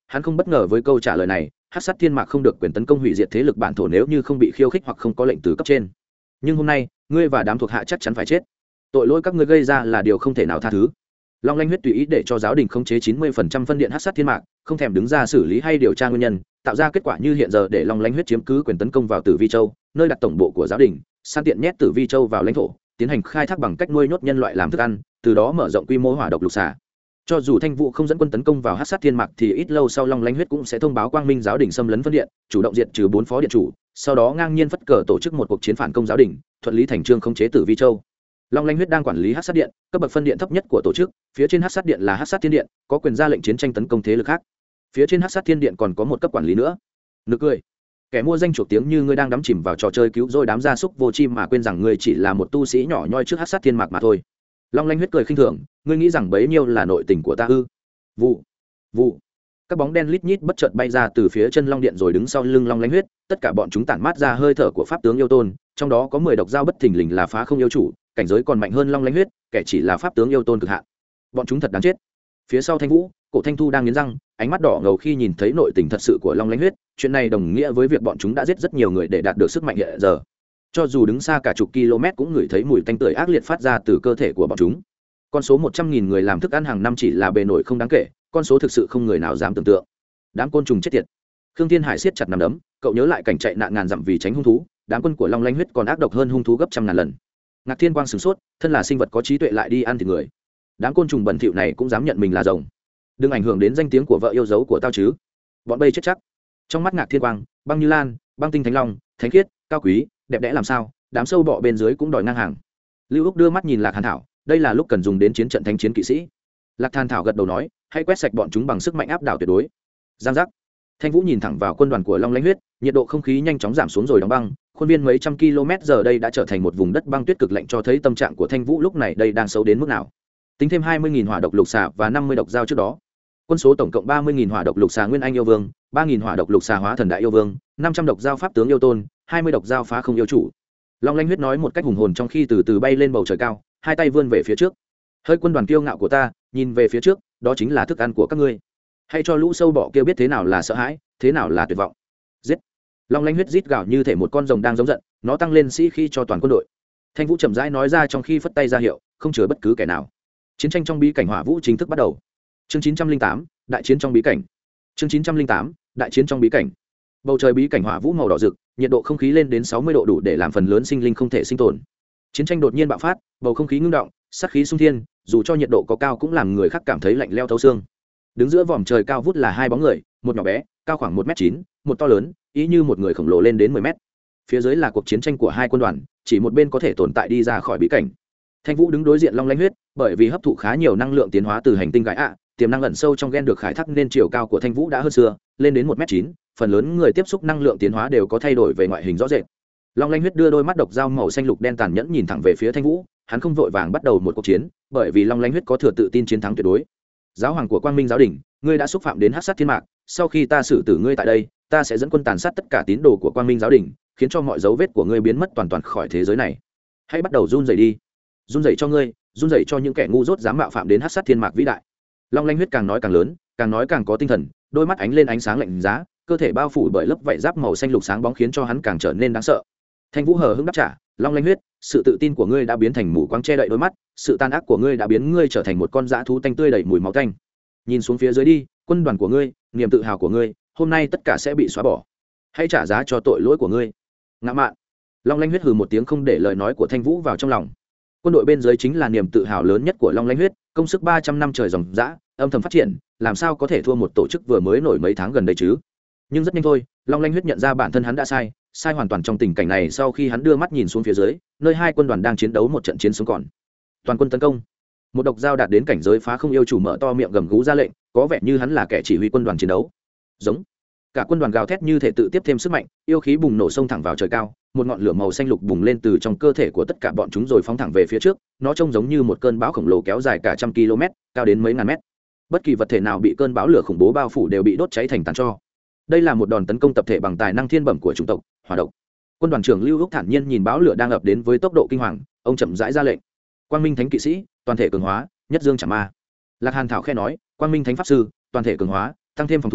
hắn không bất ngờ với câu trả lời này. Hắc sát thiên mạc không được quyền tấn công hủy diệt thế lực bản thổ nếu như không bị khiêu khích hoặc không có lệnh từ cấp trên. Nhưng hôm nay ngươi và đám thuộc hạ chắc chắn phải chết. Tội lỗi các ngươi gây ra là điều không thể nào tha thứ. Long Lanh Huyết tùy ý để cho giáo đình khống chế 90% phân điện Hắc sát thiên mạc, không thèm đứng ra xử lý hay điều tra nguyên nhân, tạo ra kết quả như hiện giờ để Long Lanh Huyết chiếm cứ quyền tấn công vào Tử Vi Châu, nơi đặt tổng bộ của giáo đình, san tiện nhét Tử Vi Châu vào lãnh thổ, tiến hành khai thác bằng cách nuôi nhốt nhân loại làm thức ăn, từ đó mở rộng quy mô hỏa độc lục xà. Cho dù Thanh Vũ không dẫn quân tấn công vào Hắc sát thiên mạc thì ít lâu sau Long Lanh Huyết cũng sẽ thông báo Quang Minh giáo đình xâm lấn phân điện, chủ động diệt trừ 4 phó điện chủ, sau đó ngang nhiên phất cờ tổ chức một cuộc chiến phản công giáo đình, thuận lý thành trương khống chế Tử Vi Châu. Long Lanh Huyết đang quản lý Hắc sát điện, cấp bậc phân điện thấp nhất của tổ chức, phía trên Hắc sát điện là Hắc sát thiên điện, có quyền ra lệnh chiến tranh tấn công thế lực khác. Phía trên Hắc sát thiên điện còn có một cấp quản lý nữa. Nực cười. Kẻ mua danh chuộc tiếng như ngươi đang đắm chìm vào trò chơi cứu rỗi đám gia súc vô tri mà quên rằng ngươi chỉ là một tu sĩ nhỏ nhoi trước Hắc sát thiên mạc mà thôi. Long Lanh Huyết cười khinh thường, ngươi nghĩ rằng bấy nhiêu là nội tình của ta ư? Vụ, vụ. Các bóng đen lít nhít bất chợt bay ra từ phía chân Long điện rồi đứng sau lưng Long Lanh Huyết, tất cả bọn chúng tản mát ra hơi thở của pháp tướng yêu tôn, trong đó có 10 độc dao bất thình lình là phá không yêu chủ, cảnh giới còn mạnh hơn Long Lanh Huyết, kẻ chỉ là pháp tướng yêu tôn cực hạn. Bọn chúng thật đáng chết. Phía sau Thanh Vũ, Cổ Thanh Thu đang nghiến răng, ánh mắt đỏ ngầu khi nhìn thấy nội tình thật sự của Long Lanh Huyết, chuyện này đồng nghĩa với việc bọn chúng đã giết rất nhiều người để đạt được sức mạnh hiện giờ. Cho dù đứng xa cả chục km cũng ngửi thấy mùi tanh tưởi ác liệt phát ra từ cơ thể của bọn chúng. Con số 100.000 người làm thức ăn hàng năm chỉ là bề nổi không đáng kể, con số thực sự không người nào dám tưởng tượng. Đám côn trùng chết tiệt. Khương Thiên Hải siết chặt nắm đấm, cậu nhớ lại cảnh chạy nạn ngàn dặm vì tránh hung thú, đám quân của Long Lanh Huyết còn ác độc hơn hung thú gấp trăm ngàn lần. Ngạc Thiên Quang sửng sốt, thân là sinh vật có trí tuệ lại đi ăn thịt người. Đám côn trùng bẩn thỉu này cũng dám nhận mình là rồng. Đừng ảnh hưởng đến danh tiếng của vợ yêu dấu của tao chứ. Bọn bây chết chắc. Trong mắt Ngạc Thiên Quang, Băng Như Lan, Băng Tinh Thánh Long, Thánh Khiết, Cao Quý, đẹp đẽ làm sao, đám sâu bọ bên dưới cũng đòi ngang hàng. Lưu Úc đưa mắt nhìn Lạc Hàn Thảo, đây là lúc cần dùng đến chiến trận thánh chiến kỵ sĩ. Lạc Hàn Thảo gật đầu nói, hãy quét sạch bọn chúng bằng sức mạnh áp đảo tuyệt đối. Giang giác. Thanh Vũ nhìn thẳng vào quân đoàn của Long Lanh Huyết, nhiệt độ không khí nhanh chóng giảm xuống rồi đóng băng, khuôn viên mấy trăm km giờ đây đã trở thành một vùng đất băng tuyết cực lạnh cho thấy tâm trạng của Thanh Vũ lúc này đây đang xấu đến mức nào. Tính thêm 20.000 hỏa độc lục xà và 50 độc dao trước đó, quân số tổng cộng 30.000 hỏa độc lục xà Nguyên Anh yêu vương, 3.000 hỏa độc lục xà Hóa Thần Đại yêu vương, 500 độc dao pháp tướng yêu tôn, 20 độc dao phá không yêu chủ. Long Lanh Huyết nói một cách hùng hồn trong khi từ từ bay lên bầu trời cao, hai tay vươn về phía trước. Hơi quân đoàn kiêu ngạo của ta, nhìn về phía trước, đó chính là thức ăn của các ngươi. Hãy cho lũ sâu bọ kia biết thế nào là sợ hãi, thế nào là tuyệt vọng. Giết. Long Lanh Huyết rít gào như thể một con rồng đang giống giận, nó tăng lên sĩ khí cho toàn quân đội. Thanh Vũ chậm rãi nói ra trong khi phất tay ra hiệu, không chứa bất cứ kẻ nào. Chiến tranh trong bí cảnh Hỏa Vũ chính thức bắt đầu. Chương 908, đại chiến trong bí cảnh. Chương 908, đại chiến trong bí cảnh. Bầu trời bí cảnh Hỏa Vũ màu đỏ rực, nhiệt độ không khí lên đến 60 độ đủ để làm phần lớn sinh linh không thể sinh tồn. Chiến tranh đột nhiên bạo phát, bầu không khí ngưng động, sát khí xung thiên, dù cho nhiệt độ có cao cũng làm người khác cảm thấy lạnh lẽo thấu xương. Đứng giữa vòm trời cao vút là hai bóng người, một nhỏ bé, cao khoảng 1m9, một to lớn, ý như một người khổng lồ lên đến 10m. Phía dưới là cuộc chiến tranh của hai quân đoàn, chỉ một bên có thể tồn tại đi ra khỏi bí cảnh. Thanh Vũ đứng đối diện Long Lanh Huyết, bởi vì hấp thụ khá nhiều năng lượng tiến hóa từ hành tinh gái ạ, tiềm năng ẩn sâu trong gen được khai thác nên chiều cao của Thanh Vũ đã hơn xưa, lên đến 1m9, phần lớn người tiếp xúc năng lượng tiến hóa đều có thay đổi về ngoại hình rõ rệt. Long Lanh Huyết đưa đôi mắt độc dao màu xanh lục đen tàn nhẫn nhìn thẳng về phía Thanh Vũ, hắn không vội vàng bắt đầu một cuộc chiến, bởi vì Long Lanh Huyết có thừa tự tin chiến thắng tuyệt đối. Giáo hoàng của Quang Minh giáo đình, ngươi đã xúc phạm đến Hắc sát thiên mạc, sau khi ta xử tử ngươi tại đây, ta sẽ dẫn quân tàn sát tất cả tín đồ của Quang Minh giáo đình, khiến cho mọi dấu vết của ngươi biến mất toàn toàn khỏi thế giới này. Hãy bắt đầu run rẩy đi. Run rẩy cho ngươi, run rẩy cho những kẻ ngu dốt dám mạo phạm đến Hắc sát thiên mạc vĩ đại. Long Lanh Huyết càng nói càng lớn, càng nói càng có tinh thần, đôi mắt ánh lên ánh sáng lạnh giá, cơ thể bao phủ bởi lớp vảy giáp màu xanh lục sáng bóng khiến cho hắn càng trở nên đáng sợ. Thanh Vũ hờ hững đáp trả, Long Lanh Huyết, sự tự tin của ngươi đã biến thành mù quáng che đậy đôi mắt, sự tàn ác của ngươi đã biến ngươi trở thành một con dã thú tanh tươi đầy mùi máu tanh. Nhìn xuống phía dưới đi, quân đoàn của ngươi, niềm tự hào của ngươi, hôm nay tất cả sẽ bị xóa bỏ. Hãy trả giá cho tội lỗi của ngươi. Ngạo mạn. Long Lanh Huyết hừ một tiếng không để lời nói của Thanh Vũ vào trong lòng. Quân đội bên dưới chính là niềm tự hào lớn nhất của Long Lanh Huyết, công sức 300 năm trời dòng dã, âm thầm phát triển, làm sao có thể thua một tổ chức vừa mới nổi mấy tháng gần đây chứ? Nhưng rất nhanh thôi, Long Lanh Huyết nhận ra bản thân hắn đã sai, sai hoàn toàn trong tình cảnh này sau khi hắn đưa mắt nhìn xuống phía dưới, nơi hai quân đoàn đang chiến đấu một trận chiến sống còn. Toàn quân tấn công. Một độc dao đạt đến cảnh giới phá không yêu chủ mở to miệng gầm gú ra lệnh, có vẻ như hắn là kẻ chỉ huy quân đoàn chiến đấu. Giống. Cả quân đoàn gào thét như thể tự tiếp thêm sức mạnh, yêu khí bùng nổ xông thẳng vào trời cao, một ngọn lửa màu xanh lục bùng lên từ trong cơ thể của tất cả bọn chúng rồi phóng thẳng về phía trước, nó trông giống như một cơn bão khổng lồ kéo dài cả trăm km, cao đến mấy ngàn mét. Bất kỳ vật thể nào bị cơn bão lửa khủng bố bao phủ đều bị đốt cháy thành tàn tro. Đây là một đòn tấn công tập thể bằng tài năng thiên bẩm của chủng tộc Hỏa độc. Quân đoàn trưởng Lưu Húc thản nhiên nhìn bão lửa đang ập đến với tốc độ kinh hoàng, ông chậm rãi ra lệnh: Quang Minh Thánh kỵ sĩ, toàn thể cường hóa, nhất dương chảm ma. Lạc Hàn Thảo khẽ nói: Quang Minh Thánh pháp sư, toàn thể cường hóa, tăng thêm phòng thủ,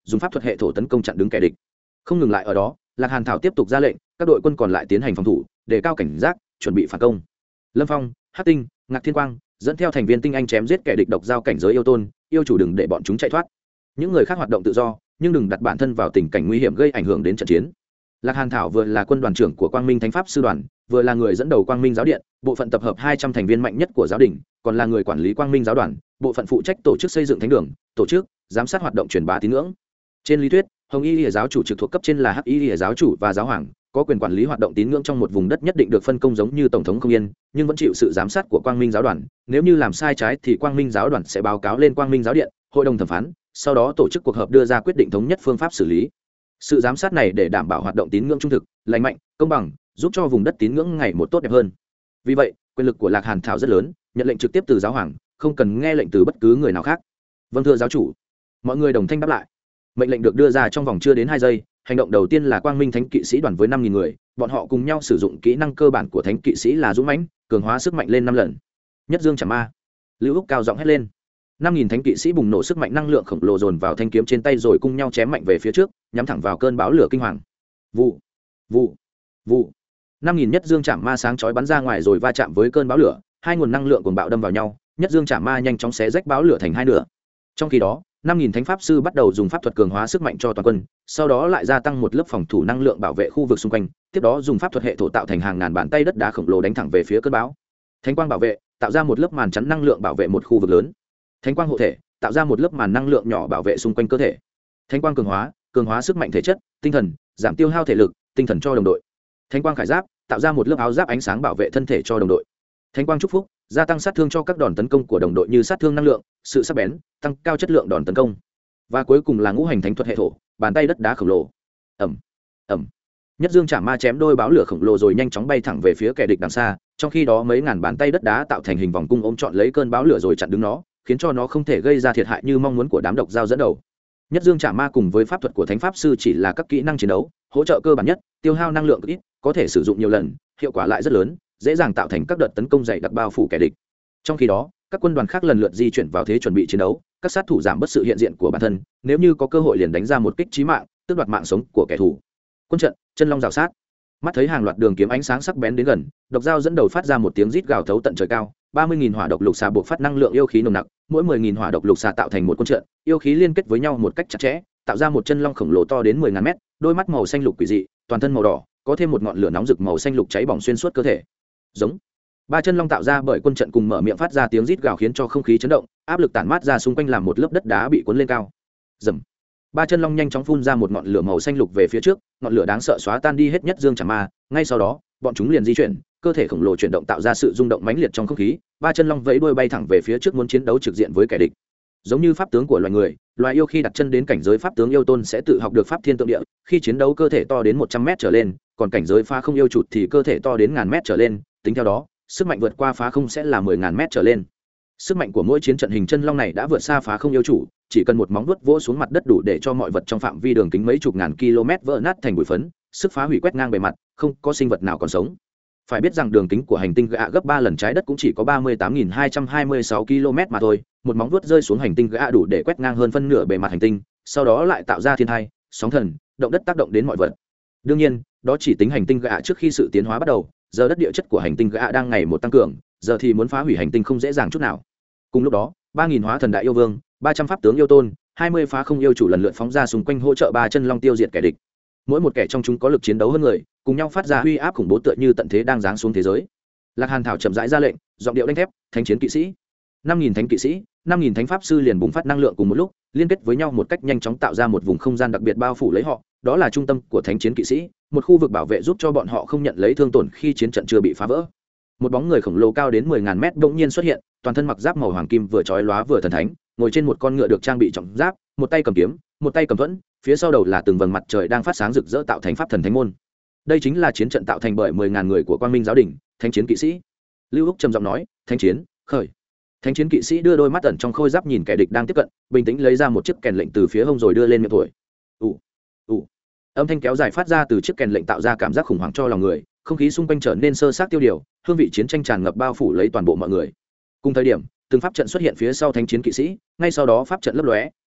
dùng pháp thuật hệ thổ tấn công chặn đứng kẻ địch. Không ngừng lại ở đó, Lạc Hàn Thảo tiếp tục ra lệnh các đội quân còn lại tiến hành phòng thủ, đề cao cảnh giác, chuẩn bị phản công. Lâm Phong, Hắc Tinh, Ngạc Thiên Quang dẫn theo thành viên tinh anh chém giết kẻ địch độc giao cảnh giới yêu tôn, yêu chủ đừng để bọn chúng chạy thoát. Những người khác hoạt động tự do, nhưng đừng đặt bản thân vào tình cảnh nguy hiểm gây ảnh hưởng đến trận chiến. Lạc Hàn Thảo vừa là quân đoàn trưởng của Quang Minh Thánh Pháp sư đoàn, vừa là người dẫn đầu Quang Minh giáo điện, bộ phận tập hợp 200 thành viên mạnh nhất của giáo đình, còn là người quản lý Quang Minh giáo đoàn, bộ phận phụ trách tổ chức xây dựng thánh đường, tổ chức, giám sát hoạt động truyền bá tín ngưỡng. Trên lý thuyết, Hồng Y Lìa giáo chủ trực thuộc cấp trên là Hắc Y Lìa giáo chủ và giáo hoàng, có quyền quản lý hoạt động tín ngưỡng trong một vùng đất nhất định được phân công giống như tổng thống không yên, nhưng vẫn chịu sự giám sát của Quang Minh giáo đoàn. Nếu như làm sai trái thì Quang Minh giáo đoàn sẽ báo cáo lên Quang Minh giáo điện, hội đồng thẩm phán, sau đó tổ chức cuộc họp đưa ra quyết định thống nhất phương pháp xử lý. Sự giám sát này để đảm bảo hoạt động tín ngưỡng trung thực, lành mạnh, công bằng, giúp cho vùng đất tín ngưỡng ngày một tốt đẹp hơn. Vì vậy, quyền lực của Lạc Hàn Thảo rất lớn, nhận lệnh trực tiếp từ giáo hoàng, không cần nghe lệnh từ bất cứ người nào khác. Vâng thưa giáo chủ. Mọi người đồng thanh đáp lại. Mệnh lệnh được đưa ra trong vòng chưa đến 2 giây. Hành động đầu tiên là Quang Minh Thánh kỵ sĩ đoàn với 5.000 người, bọn họ cùng nhau sử dụng kỹ năng cơ bản của Thánh kỵ sĩ là dũng mãnh, cường hóa sức mạnh lên 5 lần. Nhất dương chảm ma. Lưu Úc cao giọng hét lên. 5.000 thánh kỵ sĩ bùng nổ sức mạnh năng lượng khổng lồ dồn vào thanh kiếm trên tay rồi cùng nhau chém mạnh về phía trước, nhắm thẳng vào cơn bão lửa kinh hoàng. Vụ, vụ, vụ. 5.000 nhất dương chảm ma sáng chói bắn ra ngoài rồi va chạm với cơn bão lửa, hai nguồn năng lượng cuồng bạo đâm vào nhau, nhất dương chảm ma nhanh chóng xé rách bão lửa thành hai nửa. Trong khi đó, 5.000 thánh pháp sư bắt đầu dùng pháp thuật cường hóa sức mạnh cho toàn quân, sau đó lại gia tăng một lớp phòng thủ năng lượng bảo vệ khu vực xung quanh, tiếp đó dùng pháp thuật hệ thổ tạo thành hàng ngàn bàn tay đất đá khổng lồ đánh thẳng về phía cơn bão. Thánh quang bảo vệ tạo ra một lớp màn chắn năng lượng bảo vệ một khu vực lớn. Thánh quang hộ thể tạo ra một lớp màn năng lượng nhỏ bảo vệ xung quanh cơ thể. Thánh quang cường hóa sức mạnh thể chất, tinh thần, giảm tiêu hao thể lực, tinh thần cho đồng đội. Thánh quang khải giáp tạo ra một lớp áo giáp ánh sáng bảo vệ thân thể cho đồng đội. Thánh quang chúc phúc gia tăng sát thương cho các đòn tấn công của đồng đội như sát thương năng lượng, sự sắc bén, tăng cao chất lượng đòn tấn công. Và cuối cùng là ngũ hành thánh thuật hệ thổ, bàn tay đất đá khổng lồ. Ầm, ầm. Nhất dương chạm ma chém đôi báo lửa khổng lồ rồi nhanh chóng bay thẳng về phía kẻ địch đằng xa, trong khi đó mấy ngàn bàn tay đất đá tạo thành hình vòng cung ôm trọn lấy cơn bão lửa rồi chặn đứng nó, khiến cho nó không thể gây ra thiệt hại như mong muốn của đám độc giao dẫn đầu. Nhất dương chạm ma cùng với pháp thuật của thánh pháp sư chỉ là các kỹ năng chiến đấu, hỗ trợ cơ bản nhất, tiêu hao năng lượng ít, có thể sử dụng nhiều lần, hiệu quả lại rất lớn, dễ dàng tạo thành các đợt tấn công dày đặc bao phủ kẻ địch. Trong khi đó, các quân đoàn khác lần lượt di chuyển vào thế chuẩn bị chiến đấu, các sát thủ giảm bớt sự hiện diện của bản thân, nếu như có cơ hội liền đánh ra một kích chí mạng, tước đoạt mạng sống của kẻ thù. Quân trận, chân long rào sát. Mắt thấy hàng loạt đường kiếm ánh sáng sắc bén đến gần, độc dao dẫn đầu phát ra một tiếng rít gào thấu tận trời cao, 30.000 hỏa độc lục xà buộc phát năng lượng yêu khí nồng nặc, mỗi 10.000 hỏa độc lục xà tạo thành một quân trận, yêu khí liên kết với nhau một cách chặt chẽ, tạo ra một chân long khổng lồ to đến 10.000 mét, đôi mắt màu xanh lục quỷ dị, toàn thân màu đỏ, có thêm một ngọn lửa nóng rực màu xanh lục cháy bỏng xuyên suốt cơ thể. Giống. Ba chân long tạo ra bởi quân trận cùng mở miệng phát ra tiếng rít gào khiến cho không khí chấn động, áp lực tản mát ra xung quanh làm một lớp đất đá bị cuốn lên cao. Rầm. Ba chân long nhanh chóng phun ra một ngọn lửa màu xanh lục về phía trước, ngọn lửa đáng sợ xóa tan đi hết nhất dương chảm ma, ngay sau đó, bọn chúng liền di chuyển, cơ thể khổng lồ chuyển động tạo ra sự rung động mãnh liệt trong không khí, ba chân long vẫy đuôi bay thẳng về phía trước muốn chiến đấu trực diện với kẻ địch. Giống như pháp tướng của loài người, loài yêu khi đặt chân đến cảnh giới pháp tướng yêu tôn sẽ tự học được pháp thiên tượng địa, khi chiến đấu cơ thể to đến 100 mét trở lên, còn cảnh giới phá không yêu chụt thì cơ thể to đến ngàn mét trở lên, tính theo đó, sức mạnh vượt qua phá không sẽ là 10.000 mét trở lên. Sức mạnh của mỗi chiến trận hình chân long này đã vượt xa phá không yêu chủ, chỉ cần một móng vuốt vỗ xuống mặt đất đủ để cho mọi vật trong phạm vi đường kính mấy chục ngàn km vỡ nát thành bụi phấn, sức phá hủy quét ngang bề mặt, không có sinh vật nào còn sống. Phải biết rằng đường kính của hành tinh gạ gấp 3 lần trái đất cũng chỉ có 38.226 km mà thôi, một móng vuốt rơi xuống hành tinh gạ đủ để quét ngang hơn phân nửa bề mặt hành tinh, sau đó lại tạo ra thiên tai, sóng thần, động đất tác động đến mọi vật. Đương nhiên, đó chỉ tính hành tinh gạ trước khi sự tiến hóa bắt đầu, giờ đất địa chất của hành tinh gạ đang ngày một tăng cường, giờ thì muốn phá hủy hành tinh không dễ dàng chút nào. Cùng lúc đó, 3.000 hóa thần đại yêu vương, 300 pháp tướng yêu tôn, 20 phá không yêu chủ lần lượt phóng ra xung quanh hỗ trợ ba chân long tiêu diệt kẻ địch. Mỗi một kẻ trong chúng có lực chiến đấu hơn người, cùng nhau phát ra uy áp khủng bố tựa như tận thế đang giáng xuống thế giới. Lạc Hàn Thảo chậm rãi ra lệnh, giọng điệu đanh thép, thánh chiến kỵ sĩ. 5.000 thánh kỵ sĩ, 5.000 thánh pháp sư liền bùng phát năng lượng cùng một lúc, liên kết với nhau một cách nhanh chóng tạo ra một vùng không gian đặc biệt bao phủ lấy họ, đó là trung tâm của thánh chiến kỵ sĩ, một khu vực bảo vệ giúp cho bọn họ không nhận lấy thương tổn khi chiến trận chưa bị phá vỡ. Một bóng người khổng lồ cao đến 10.000 mét bỗng nhiên xuất hiện, toàn thân mặc giáp màu hoàng kim vừa chói lóa vừa thần thánh, ngồi trên một con ngựa được trang bị trọng giáp, một tay cầm kiếm, một tay cầm thuẫn, phía sau đầu là từng vầng mặt trời đang phát sáng rực rỡ tạo thành pháp thần thánh môn. Đây chính là chiến trận tạo thành bởi 10.000 người của Quang Minh giáo đình, thánh chiến kỵ sĩ. Lưu Húc trầm giọng nói, thánh chiến, khởi. Thánh chiến kỵ sĩ đưa đôi mắt ẩn trong khôi giáp nhìn kẻ địch đang tiếp cận, bình tĩnh lấy ra một chiếc kèn lệnh từ phía hông rồi đưa lên miệng thổi. Âm thanh kéo dài phát ra từ chiếc kèn lệnh tạo ra cảm giác khủng hoảng cho lòng người, không khí xung quanh trở nên sơ sát tiêu điều, hương vị chiến tranh tràn ngập bao phủ lấy toàn bộ mọi người. Cùng thời điểm, từng pháp trận xuất hiện phía sau thánh chiến kỵ sĩ, ngay sau đó pháp trận lấp lóe,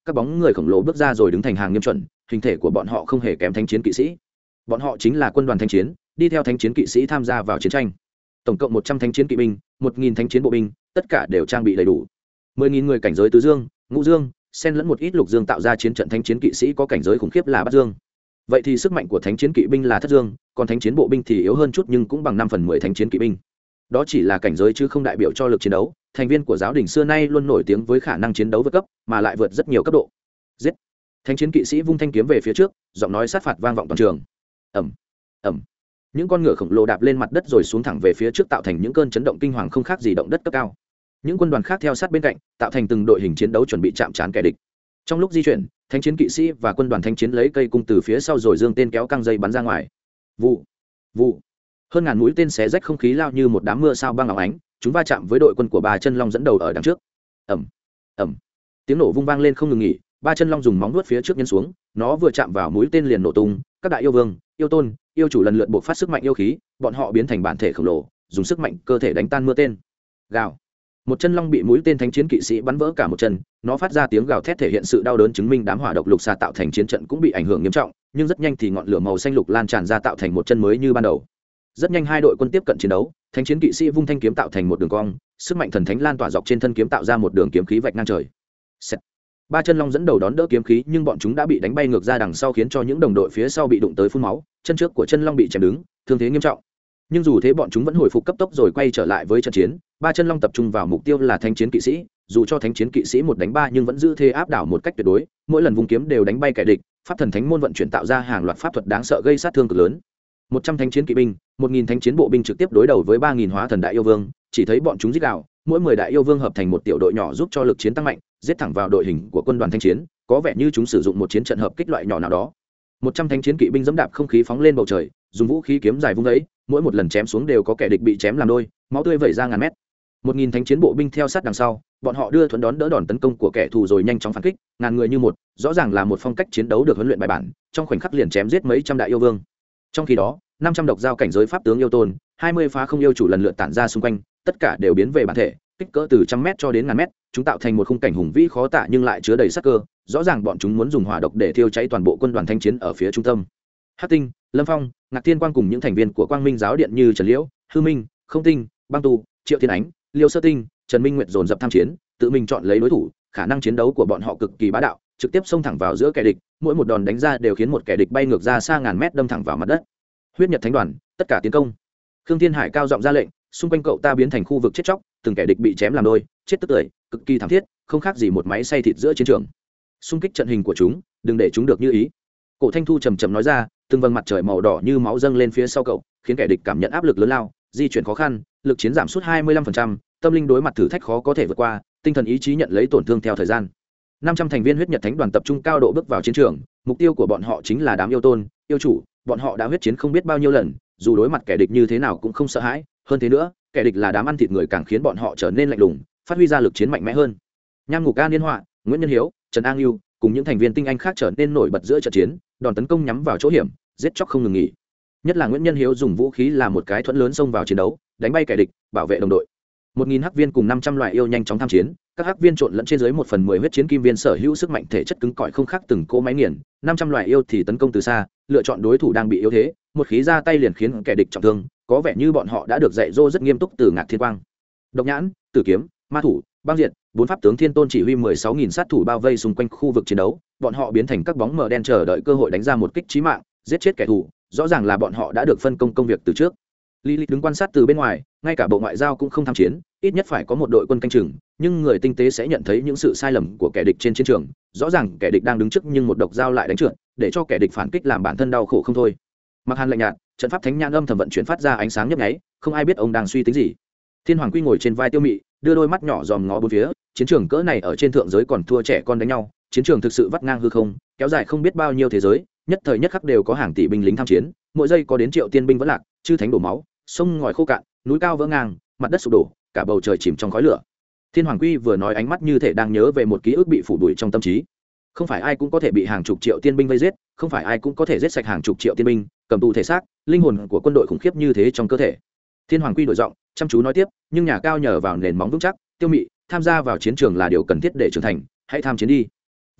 các bóng người khổng lồ bước ra rồi đứng thành hàng nghiêm chuẩn, hình thể của bọn họ không hề kém thánh chiến kỵ sĩ. Bọn họ chính là quân đoàn thánh chiến, đi theo thánh chiến kỵ sĩ tham gia vào chiến tranh. Tổng cộng 100 thánh chiến kỵ binh, 1000 thánh chiến bộ binh, tất cả đều trang bị đầy đủ. 10.000 người cảnh giới tứ dương, ngũ dương, xen lẫn một ít lục dương tạo ra chiến trận thánh chiến kỵ sĩ có cảnh giới khủng khiếp là bát dương. Vậy thì sức mạnh của thánh chiến kỵ binh là thất dương, còn thánh chiến bộ binh thì yếu hơn chút nhưng cũng bằng 5/10 thánh chiến kỵ binh. Đó chỉ là cảnh giới chứ không đại biểu cho lực chiến đấu. Thành viên của giáo đình xưa nay luôn nổi tiếng với khả năng chiến đấu vượt cấp, mà lại vượt rất nhiều cấp độ. Giết! Thánh chiến kỵ sĩ vung thanh kiếm về phía trước, giọng nói sát phạt vang vọng toàn trường. Ầm, ầm. Những con ngựa khổng lồ đạp lên mặt đất rồi xuống thẳng về phía trước tạo thành những cơn chấn động kinh hoàng không khác gì động đất cấp cao. Những quân đoàn khác theo sát bên cạnh, tạo thành từng đội hình chiến đấu chuẩn bị chạm trán kẻ địch. Trong lúc di chuyển, thánh chiến kỵ sĩ và quân đoàn thánh chiến lấy cây cung từ phía sau rồi dương tên kéo căng dây bắn ra ngoài. Vụ, vụ. Hơn ngàn mũi tên xé rách không khí lao như một đám mưa sao băng óng ánh, chúng va chạm với đội quân của Ba Chân Long dẫn đầu ở đằng trước. Ầm, ầm. Tiếng nổ vung vang lên không ngừng nghỉ, Ba Chân Long dùng móng vuốt phía trước nhấn xuống, nó vừa chạm vào mũi tên liền nổ tung. Các đại yêu vương, yêu tôn, yêu chủ lần lượt buộc phát sức mạnh yêu khí, bọn họ biến thành bản thể khổng lồ, dùng sức mạnh cơ thể đánh tan mưa tên. Gào. Một chân long bị mũi tên thánh chiến kỵ sĩ bắn vỡ cả một chân, nó phát ra tiếng gào thét thể hiện sự đau đớn, chứng minh đám hỏa độc lục xà tạo thành chiến trận cũng bị ảnh hưởng nghiêm trọng, nhưng rất nhanh thì ngọn lửa màu xanh lục lan tràn ra tạo thành một chân mới như ban đầu. Rất nhanh hai đội quân tiếp cận chiến đấu, thánh chiến kỵ sĩ vung thanh kiếm tạo thành một đường cong, sức mạnh thần thánh lan tỏa dọc trên thân kiếm tạo ra một đường kiếm khí vạch ngang trời. Xẹt. Ba chân long dẫn đầu đón đỡ kiếm khí nhưng bọn chúng đã bị đánh bay ngược ra đằng sau khiến cho những đồng đội phía sau bị đụng tới phun máu, chân trước của chân long bị chém đứng, thương thế nghiêm trọng. Nhưng dù thế bọn chúng vẫn hồi phục cấp tốc rồi quay trở lại với trận chiến. Ba chân long tập trung vào mục tiêu là thánh chiến kỵ sĩ, dù cho thánh chiến kỵ sĩ 1-3 nhưng vẫn giữ thế áp đảo một cách tuyệt đối, mỗi lần vung kiếm đều đánh bay kẻ địch, pháp thần thánh môn vận chuyển tạo ra hàng loạt pháp thuật đáng sợ gây sát thương cực lớn. 100 thánh chiến kỵ binh, 1000 thánh chiến bộ binh trực tiếp đối đầu với 3000 hóa thần đại yêu vương, chỉ thấy bọn chúng giết gào, mỗi 10 đại yêu vương hợp thành một tiểu đội nhỏ giúp cho lực chiến tăng mạnh, giết thẳng vào đội hình của quân đoàn thánh chiến, có vẻ như chúng sử dụng một chiến trận hợp kích loại nhỏ nào đó. 100 thánh chiến kỵ binh dẫm đạp không khí phóng lên bầu trời, dùng vũ khí kiếm dài vung ấy, mỗi một lần chém xuống đều có kẻ địch bị chém làm đôi, máu tươi vẩy ra ngàn mét. 1000 thánh chiến bộ binh theo sát đằng sau, bọn họ đưa thuẫn đón đỡ đòn tấn công của kẻ thù rồi nhanh chóng phản kích, ngàn người như một, rõ ràng là một phong cách chiến đấu được huấn luyện bài bản, trong khoảnh khắc liền chém giết mấy trăm đại yêu vương. Trong khi đó, 500 độc giao cảnh giới pháp tướng yêu tôn, 20 phá không yêu chủ lần lượt tản ra xung quanh, tất cả đều biến về bản thể, kích cỡ từ 100m cho đến ngàn mét, chúng tạo thành một khung cảnh hùng vĩ khó tả nhưng lại chứa đầy sát cơ, rõ ràng bọn chúng muốn dùng hỏa độc để thiêu cháy toàn bộ quân đoàn thanh chiến ở phía trung tâm. Hắc Tinh, Lâm Phong, Ngạc Thiên Quang cùng những thành viên của Quang Minh giáo điện như Trần Liễu, Hư Minh, Không Tinh, Băng Tu, Triệu Thiên Ánh, Liêu Sơ Tinh, Trần Minh Nguyệt dồn dập tham chiến, tự mình chọn lấy đối thủ, khả năng chiến đấu của bọn họ cực kỳ bá đạo, trực tiếp xông thẳng vào giữa kẻ địch, mỗi một đòn đánh ra đều khiến một kẻ địch bay ngược ra xa ngàn mét đâm thẳng vào mặt đất. Huyết Nhật Thánh đoàn, tất cả tiến công. Khương Thiên Hải cao giọng ra lệnh, xung quanh cậu ta biến thành khu vực chết chóc, từng kẻ địch bị chém làm đôi, chết tức tưởi, cực kỳ thảm thiết, không khác gì một máy xay thịt giữa chiến trường. Xung kích trận hình của chúng, đừng để chúng được như ý. Cổ Thanh Thu trầm trầm nói ra, từng vầng mặt trời màu đỏ như máu dâng lên phía sau cậu, khiến kẻ địch cảm nhận áp lực lớn lao, di chuyển khó khăn, lực chiến giảm sút 25%, tâm linh đối mặt thử thách khó có thể vượt qua, tinh thần ý chí nhận lấy tổn thương theo thời gian. 500 thành viên Huyết Nhật Thánh đoàn tập trung cao độ bước vào chiến trường, mục tiêu của bọn họ chính là đám yêu tôn, yêu chủ, bọn họ đã huyết chiến không biết bao nhiêu lần, dù đối mặt kẻ địch như thế nào cũng không sợ hãi, hơn thế nữa, kẻ địch là đám ăn thịt người càng khiến bọn họ trở nên lạnh lùng, phát huy ra lực chiến mạnh mẽ hơn. Nham Ngục Ca Niên Họa, Nguyễn Nhân Hiếu, Trần An Lưu cùng những thành viên tinh anh khác trở nên nổi bật giữa trận chiến, đòn tấn công nhắm vào chỗ hiểm, giết chóc không ngừng nghỉ. Nhất là Nguyễn Nhân Hiếu dùng vũ khí là một cái thuẫn lớn xông vào chiến đấu, đánh bay kẻ địch, bảo vệ đồng đội. 1000 hắc viên cùng 500 loại yêu nhanh chóng tham chiến, các hắc viên trộn lẫn trên dưới 1/10 huyết chiến kim viên sở hữu sức mạnh thể chất cứng cỏi không khác từng cỗ máy nghiền, 500 loại yêu thì tấn công từ xa, lựa chọn đối thủ đang bị yếu thế, một khí ra tay liền khiến kẻ địch trọng thương, có vẻ như bọn họ đã được dạy dỗ rất nghiêm túc từ Ngạc Thiên Quang. Độc Nhãn, Tử Kiếm, Ma Thủ, Băng Diệt, bốn pháp tướng Thiên Tôn chỉ huy 16.000 sát thủ bao vây xung quanh khu vực chiến đấu, bọn họ biến thành các bóng mờ đen chờ đợi cơ hội đánh ra một kích chí mạng, giết chết kẻ thù, rõ ràng là bọn họ đã được phân công công việc từ trước. Lilith đứng quan sát từ bên ngoài, ngay cả bộ ngoại giao cũng không tham chiến, ít nhất phải có một đội quân canh chừng, nhưng người tinh tế sẽ nhận thấy những sự sai lầm của kẻ địch trên chiến trường, rõ ràng kẻ địch đang đứng trước nhưng một độc dao lại đánh trượt, để cho kẻ địch phản kích làm bản thân đau khổ không thôi. Mặc Hàn lạnh nhạt, trận pháp thánh nhãn âm thầm vận chuyển phát ra ánh sáng nhấp nháy, không ai biết ông đang suy tính gì. Thiên Hoàng Quy ngồi trên vai Tiêu Mị, đưa đôi mắt nhỏ dòm ngó bốn phía, chiến trường cỡ này ở trên thượng giới còn thua trẻ con đánh nhau, chiến trường thực sự vắt ngang hư không, kéo dài không biết bao nhiêu thế giới, nhất thời nhất khắc đều có hàng tỷ binh lính tham chiến, mỗi giây có đến triệu tiên binh vẫn lạc, chư thánh đổ máu, sông ngòi khô cạn, núi cao vỡ ngang, mặt đất sụp đổ, cả bầu trời chìm trong khói lửa. Thiên Hoàng Quy vừa nói ánh mắt như thể đang nhớ về một ký ức bị phủ bụi trong tâm trí. Không phải ai cũng có thể bị hàng chục triệu tiên binh vây giết, không phải ai cũng có thể giết sạch hàng chục triệu tiên binh, cầm tù thể xác, linh hồn của quân đội khủng khiếp như thế trong cơ thể. Thiên Hoàng Quy đổi giọng, chăm chú nói tiếp, nhưng nhà cao nhờ vào nền móng vững chắc, Tiêu Mị, tham gia vào chiến trường là điều cần thiết để trưởng thành, hãy tham chiến đi.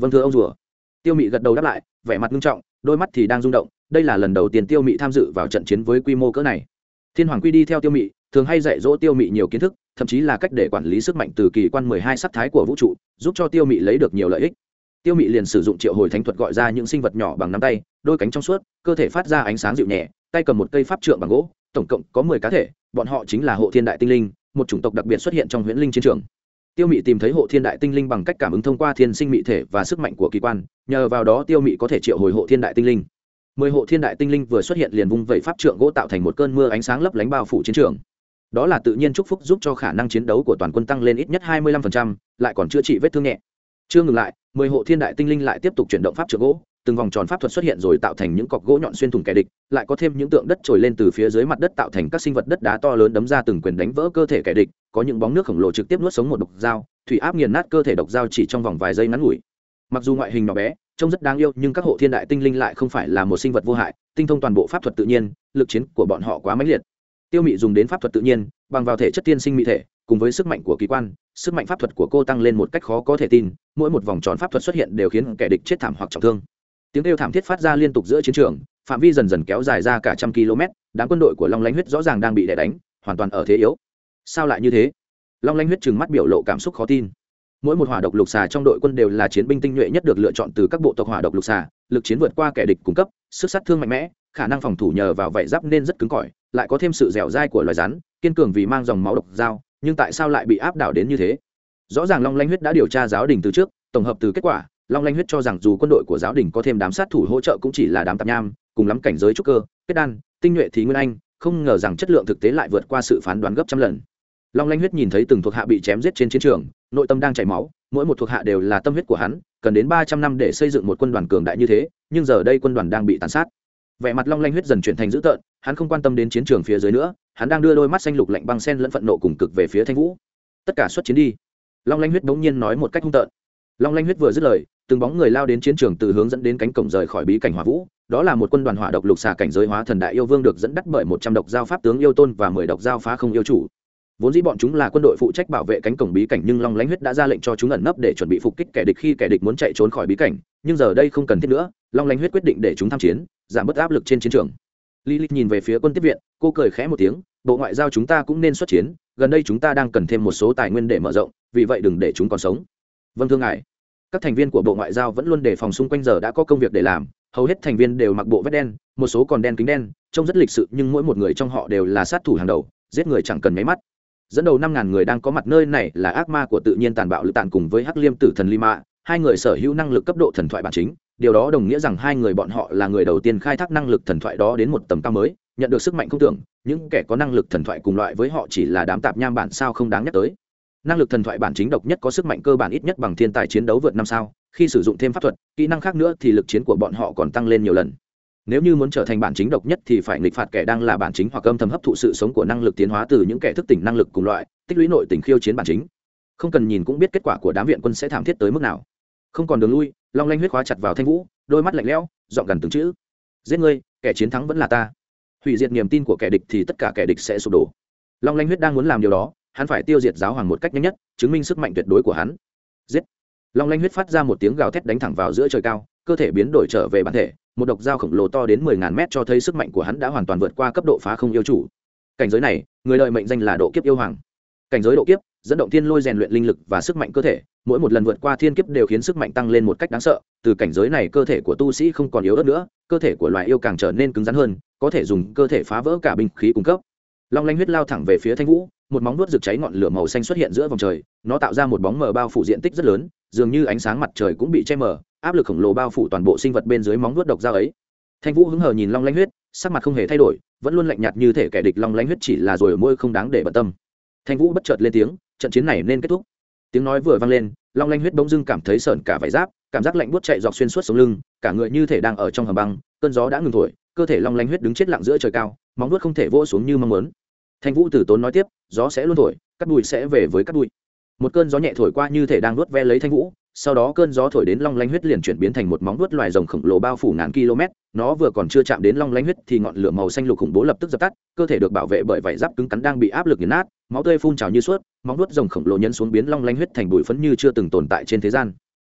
vâng thưa ông rùa. Tiêu Mị gật đầu đáp lại, vẻ mặt nghiêm trọng, đôi mắt thì đang rung động. Đây là lần đầu tiên Tiêu Mị tham dự vào trận chiến với quy mô cỡ này. Thiên Hoàng Quy đi theo Tiêu Mị, thường hay dạy dỗ Tiêu Mị nhiều kiến thức, thậm chí là cách để quản lý sức mạnh từ kỳ quan 12 sắc thái của vũ trụ, giúp cho Tiêu Mị lấy được nhiều lợi ích. Tiêu Mị liền sử dụng triệu hồi thánh thuật gọi ra những sinh vật nhỏ bằng nắm tay, đôi cánh trong suốt, cơ thể phát ra ánh sáng dịu nhẹ, tay cầm một cây pháp trượng bằng gỗ, tổng cộng có 10 cá thể, bọn họ chính là Hộ Thiên Đại Tinh Linh, một chủng tộc đặc biệt xuất hiện trong Huyễn Linh chiến trường. Tiêu Mị tìm thấy Hộ Thiên Đại Tinh Linh bằng cách cảm ứng thông qua thiên sinh mị thể và sức mạnh của kỳ quan, nhờ vào đó Tiêu Mị có thể triệu hồi Hộ Thiên Đại Tinh Linh. 10 Hộ Thiên Đại Tinh Linh vừa xuất hiện liền vung vẩy pháp trượng gỗ tạo thành một cơn mưa ánh sáng lấp lánh bao phủ chiến trường. Đó là tự nhiên chúc phúc giúp cho khả năng chiến đấu của toàn quân tăng lên ít nhất 25%, lại còn chữa trị vết thương nhẹ. Chưa ngừng lại, 10 Hộ Thiên Đại Tinh Linh lại tiếp tục chuyển động pháp trượng gỗ, từng vòng tròn pháp thuật xuất hiện rồi tạo thành những cọc gỗ nhọn xuyên thủng kẻ địch, lại có thêm những tượng đất trồi lên từ phía dưới mặt đất tạo thành các sinh vật đất đá to lớn đấm ra từng quyền đánh vỡ cơ thể kẻ địch, có những bóng nước khổng lồ trực tiếp nuốt sống một độc dao, thủy áp nghiền nát cơ thể độc dao chỉ trong vòng vài giây ngắn ngủi. Mặc dù ngoại hình nhỏ bé, trông rất đáng yêu, nhưng các Hộ Thiên Đại Tinh Linh lại không phải là một sinh vật vô hại, tinh thông toàn bộ pháp thuật tự nhiên, lực chiến của bọn họ quá mãnh liệt. Tiêu Mị dùng đến pháp thuật tự nhiên, bằng vào thể chất tiên sinh mị thể, cùng với sức mạnh của kỳ quan, sức mạnh pháp thuật của cô tăng lên một cách khó có thể tin, mỗi một vòng tròn pháp thuật xuất hiện đều khiến kẻ địch chết thảm hoặc trọng thương. Tiếng kêu thảm thiết phát ra liên tục giữa chiến trường, phạm vi dần dần kéo dài ra cả trăm km, đám quân đội của Long Lanh Huyết rõ ràng đang bị đè đánh, hoàn toàn ở thế yếu. Sao lại như thế? Long Lanh Huyết trừng mắt biểu lộ cảm xúc khó tin. Mỗi một hỏa độc lục xà trong đội quân đều là chiến binh tinh nhuệ nhất được lựa chọn từ các bộ tộc hỏa độc lục xà, lực chiến vượt qua kẻ địch cung cấp, sức sát thương mạnh mẽ, khả năng phòng thủ nhờ vào vảy giáp nên rất cứng cỏi, lại có thêm sự dẻo dai của loài rắn, kiên cường vì mang dòng máu độc dao, nhưng tại sao lại bị áp đảo đến như thế? Rõ ràng Long Lanh Huyết đã điều tra giáo đình từ trước, tổng hợp từ kết quả, Long Lanh Huyết cho rằng dù quân đội của giáo đình có thêm đám sát thủ hỗ trợ cũng chỉ là đám tạp nham, cùng lắm cảnh giới trúc cơ, kết đan, tinh nhuệ thì nguyên anh, không ngờ rằng chất lượng thực tế lại vượt qua sự phán đoán gấp trăm lần. Long Lanh Huyết nhìn thấy từng thuộc hạ bị chém giết trên chiến trường, nội tâm đang chảy máu, mỗi một thuộc hạ đều là tâm huyết của hắn, cần đến 300 năm để xây dựng một quân đoàn cường đại như thế, nhưng giờ đây quân đoàn đang bị tàn sát. Vẻ mặt Long Lanh Huyết dần chuyển thành dữ tợn, hắn không quan tâm đến chiến trường phía dưới nữa, hắn đang đưa đôi mắt xanh lục lạnh băng xen lẫn phẫn nộ cùng cực về phía Thanh Vũ. Tất cả xuất chiến đi. Long Lanh Huyết bỗng nhiên nói một cách hung tợn. Long Lanh Huyết vừa dứt lời, từng bóng người lao đến chiến trường từ hướng dẫn đến cánh cổng rời khỏi bí cảnh Hỏa Vũ. Đó là một quân đoàn hỏa độc lục xà cảnh giới hóa thần đại yêu vương được dẫn dắt bởi 100 độc giao pháp tướng yêu tôn và 10 độc giao phá không yêu chủ. Vốn dĩ bọn chúng là quân đội phụ trách bảo vệ cánh cổng bí cảnh, nhưng Long Lanh Huyết đã ra lệnh cho chúng ẩn nấp để chuẩn bị phục kích kẻ địch khi kẻ địch muốn chạy trốn khỏi bí cảnh, nhưng giờ đây không cần thiết nữa, Long Lanh Huyết quyết định để chúng tham chiến, giảm bớt áp lực trên chiến trường. Lilith nhìn về phía quân tiếp viện, cô cười khẽ một tiếng, bộ ngoại giao chúng ta cũng nên xuất chiến, gần đây chúng ta đang cần thêm một số tài nguyên để mở rộng, vì vậy đừng để chúng còn sống. Vâng thưa ngài. Các thành viên của bộ ngoại giao vẫn luôn đề phòng xung quanh giờ đã có công việc để làm, hầu hết thành viên đều mặc bộ vest đen, một số còn đen kính đen, trông rất lịch sự, nhưng mỗi một người trong họ đều là sát thủ hàng đầu, giết người chẳng cần mấy mắt. Dẫn đầu 5.000 người đang có mặt nơi này là ác ma của tự nhiên tàn bạo Lữ Tạn cùng với Hắc Liêm Tử thần Lima, hai người sở hữu năng lực cấp độ thần thoại bản chính, điều đó đồng nghĩa rằng hai người bọn họ là người đầu tiên khai thác năng lực thần thoại đó đến một tầm cao mới, nhận được sức mạnh không tưởng, những kẻ có năng lực thần thoại cùng loại với họ chỉ là đám tạp nham bản sao không đáng nhắc tới. Năng lực thần thoại bản chính độc nhất có sức mạnh cơ bản ít nhất bằng thiên tài chiến đấu vượt 5 sao, khi sử dụng thêm pháp thuật, kỹ năng khác nữa thì lực chiến của bọn họ còn tăng lên nhiều lần. Nếu như muốn trở thành bản chính độc nhất thì phải nghịch phạt kẻ đang là bản chính hoặc âm thầm hấp thụ sự sống của năng lực tiến hóa từ những kẻ thức tỉnh năng lực cùng loại, tích lũy nội tình khiêu chiến bản chính. Không cần nhìn cũng biết kết quả của đám viện quân sẽ thảm thiết tới mức nào. Không còn đường lui, Long Lanh Huyết khóa chặt vào Thanh Vũ, đôi mắt lạnh lẽo, giọng gần từng chữ: giết ngươi, kẻ chiến thắng vẫn là ta. Hủy diệt niềm tin của kẻ địch thì tất cả kẻ địch sẽ sụp đổ. Long Lanh Huyết đang muốn làm điều đó, hắn phải tiêu diệt giáo hoàng một cách nhanh nhất, chứng minh sức mạnh tuyệt đối của hắn. Giết! Long Lanh Huyết phát ra một tiếng gào thét đánh thẳng vào giữa trời cao, cơ thể biến đổi trở về bản thể, một độc dao khổng lồ to đến 10.000 mét cho thấy sức mạnh của hắn đã hoàn toàn vượt qua cấp độ phá không yêu chủ. Cảnh giới này, người đời mệnh danh là độ kiếp yêu hoàng. Cảnh giới độ kiếp, dẫn động thiên lôi rèn luyện linh lực và sức mạnh cơ thể, mỗi một lần vượt qua thiên kiếp đều khiến sức mạnh tăng lên một cách đáng sợ. Từ cảnh giới này, cơ thể của tu sĩ không còn yếu ớt nữa, cơ thể của loài yêu càng trở nên cứng rắn hơn, có thể dùng cơ thể phá vỡ cả binh khí cung cấp. Long Lanh Huyết lao thẳng về phía Thanh Vũ, một móng vuốt rực cháy ngọn lửa màu xanh xuất hiện giữa vòng trời, nó tạo ra một bóng mờ bao phủ diện tích rất lớn, dường như ánh sáng mặt trời cũng bị che mờ, áp lực khổng lồ bao phủ toàn bộ sinh vật bên dưới móng vuốt độc dao ấy. Thanh Vũ hứng hờ nhìn Long Lanh Huyết, sắc mặt không hề thay đổi, vẫn luôn lạnh nhạt như thể kẻ địch Long Lanh Huyết chỉ là rồi môi không đáng để bận tâm. Thanh Vũ bất chợt lên tiếng, trận chiến này nên kết thúc. Tiếng nói vừa vang lên, Long Lanh Huyết bỗng dưng cảm thấy sởn cả vảy giáp, cảm giác lạnh buốt chạy dọc xuyên suốt sống lưng, cả người như thể đang ở trong hầm băng, cơn gió đã ngừng thổi, cơ thể Long Lanh Huyết đứng chết lặng giữa trời cao, móng vuốt không thể vỗ xuống như mong muốn. Thanh Vũ từ tốn nói tiếp, gió sẽ luôn thổi, cát bụi sẽ về với cát bụi. Một cơn gió nhẹ thổi qua như thể đang nuốt ve lấy Thanh Vũ, sau đó cơn gió thổi đến Long Lanh Huyết liền chuyển biến thành một móng vuốt loài rồng khổng lồ bao phủ ngàn km, nó vừa còn chưa chạm đến Long Lanh Huyết thì ngọn lửa màu xanh lục khủng bố lập tức dập tắt, cơ thể được bảo vệ bởi vảy giáp cứng cắn đang bị áp lực nghiền nát, máu tươi phun trào như suốt, móng vuốt rồng khổng lồ nhấn xuống biến Long Lanh Huyết thành bụi phấn như chưa từng tồn tại trên thế gian.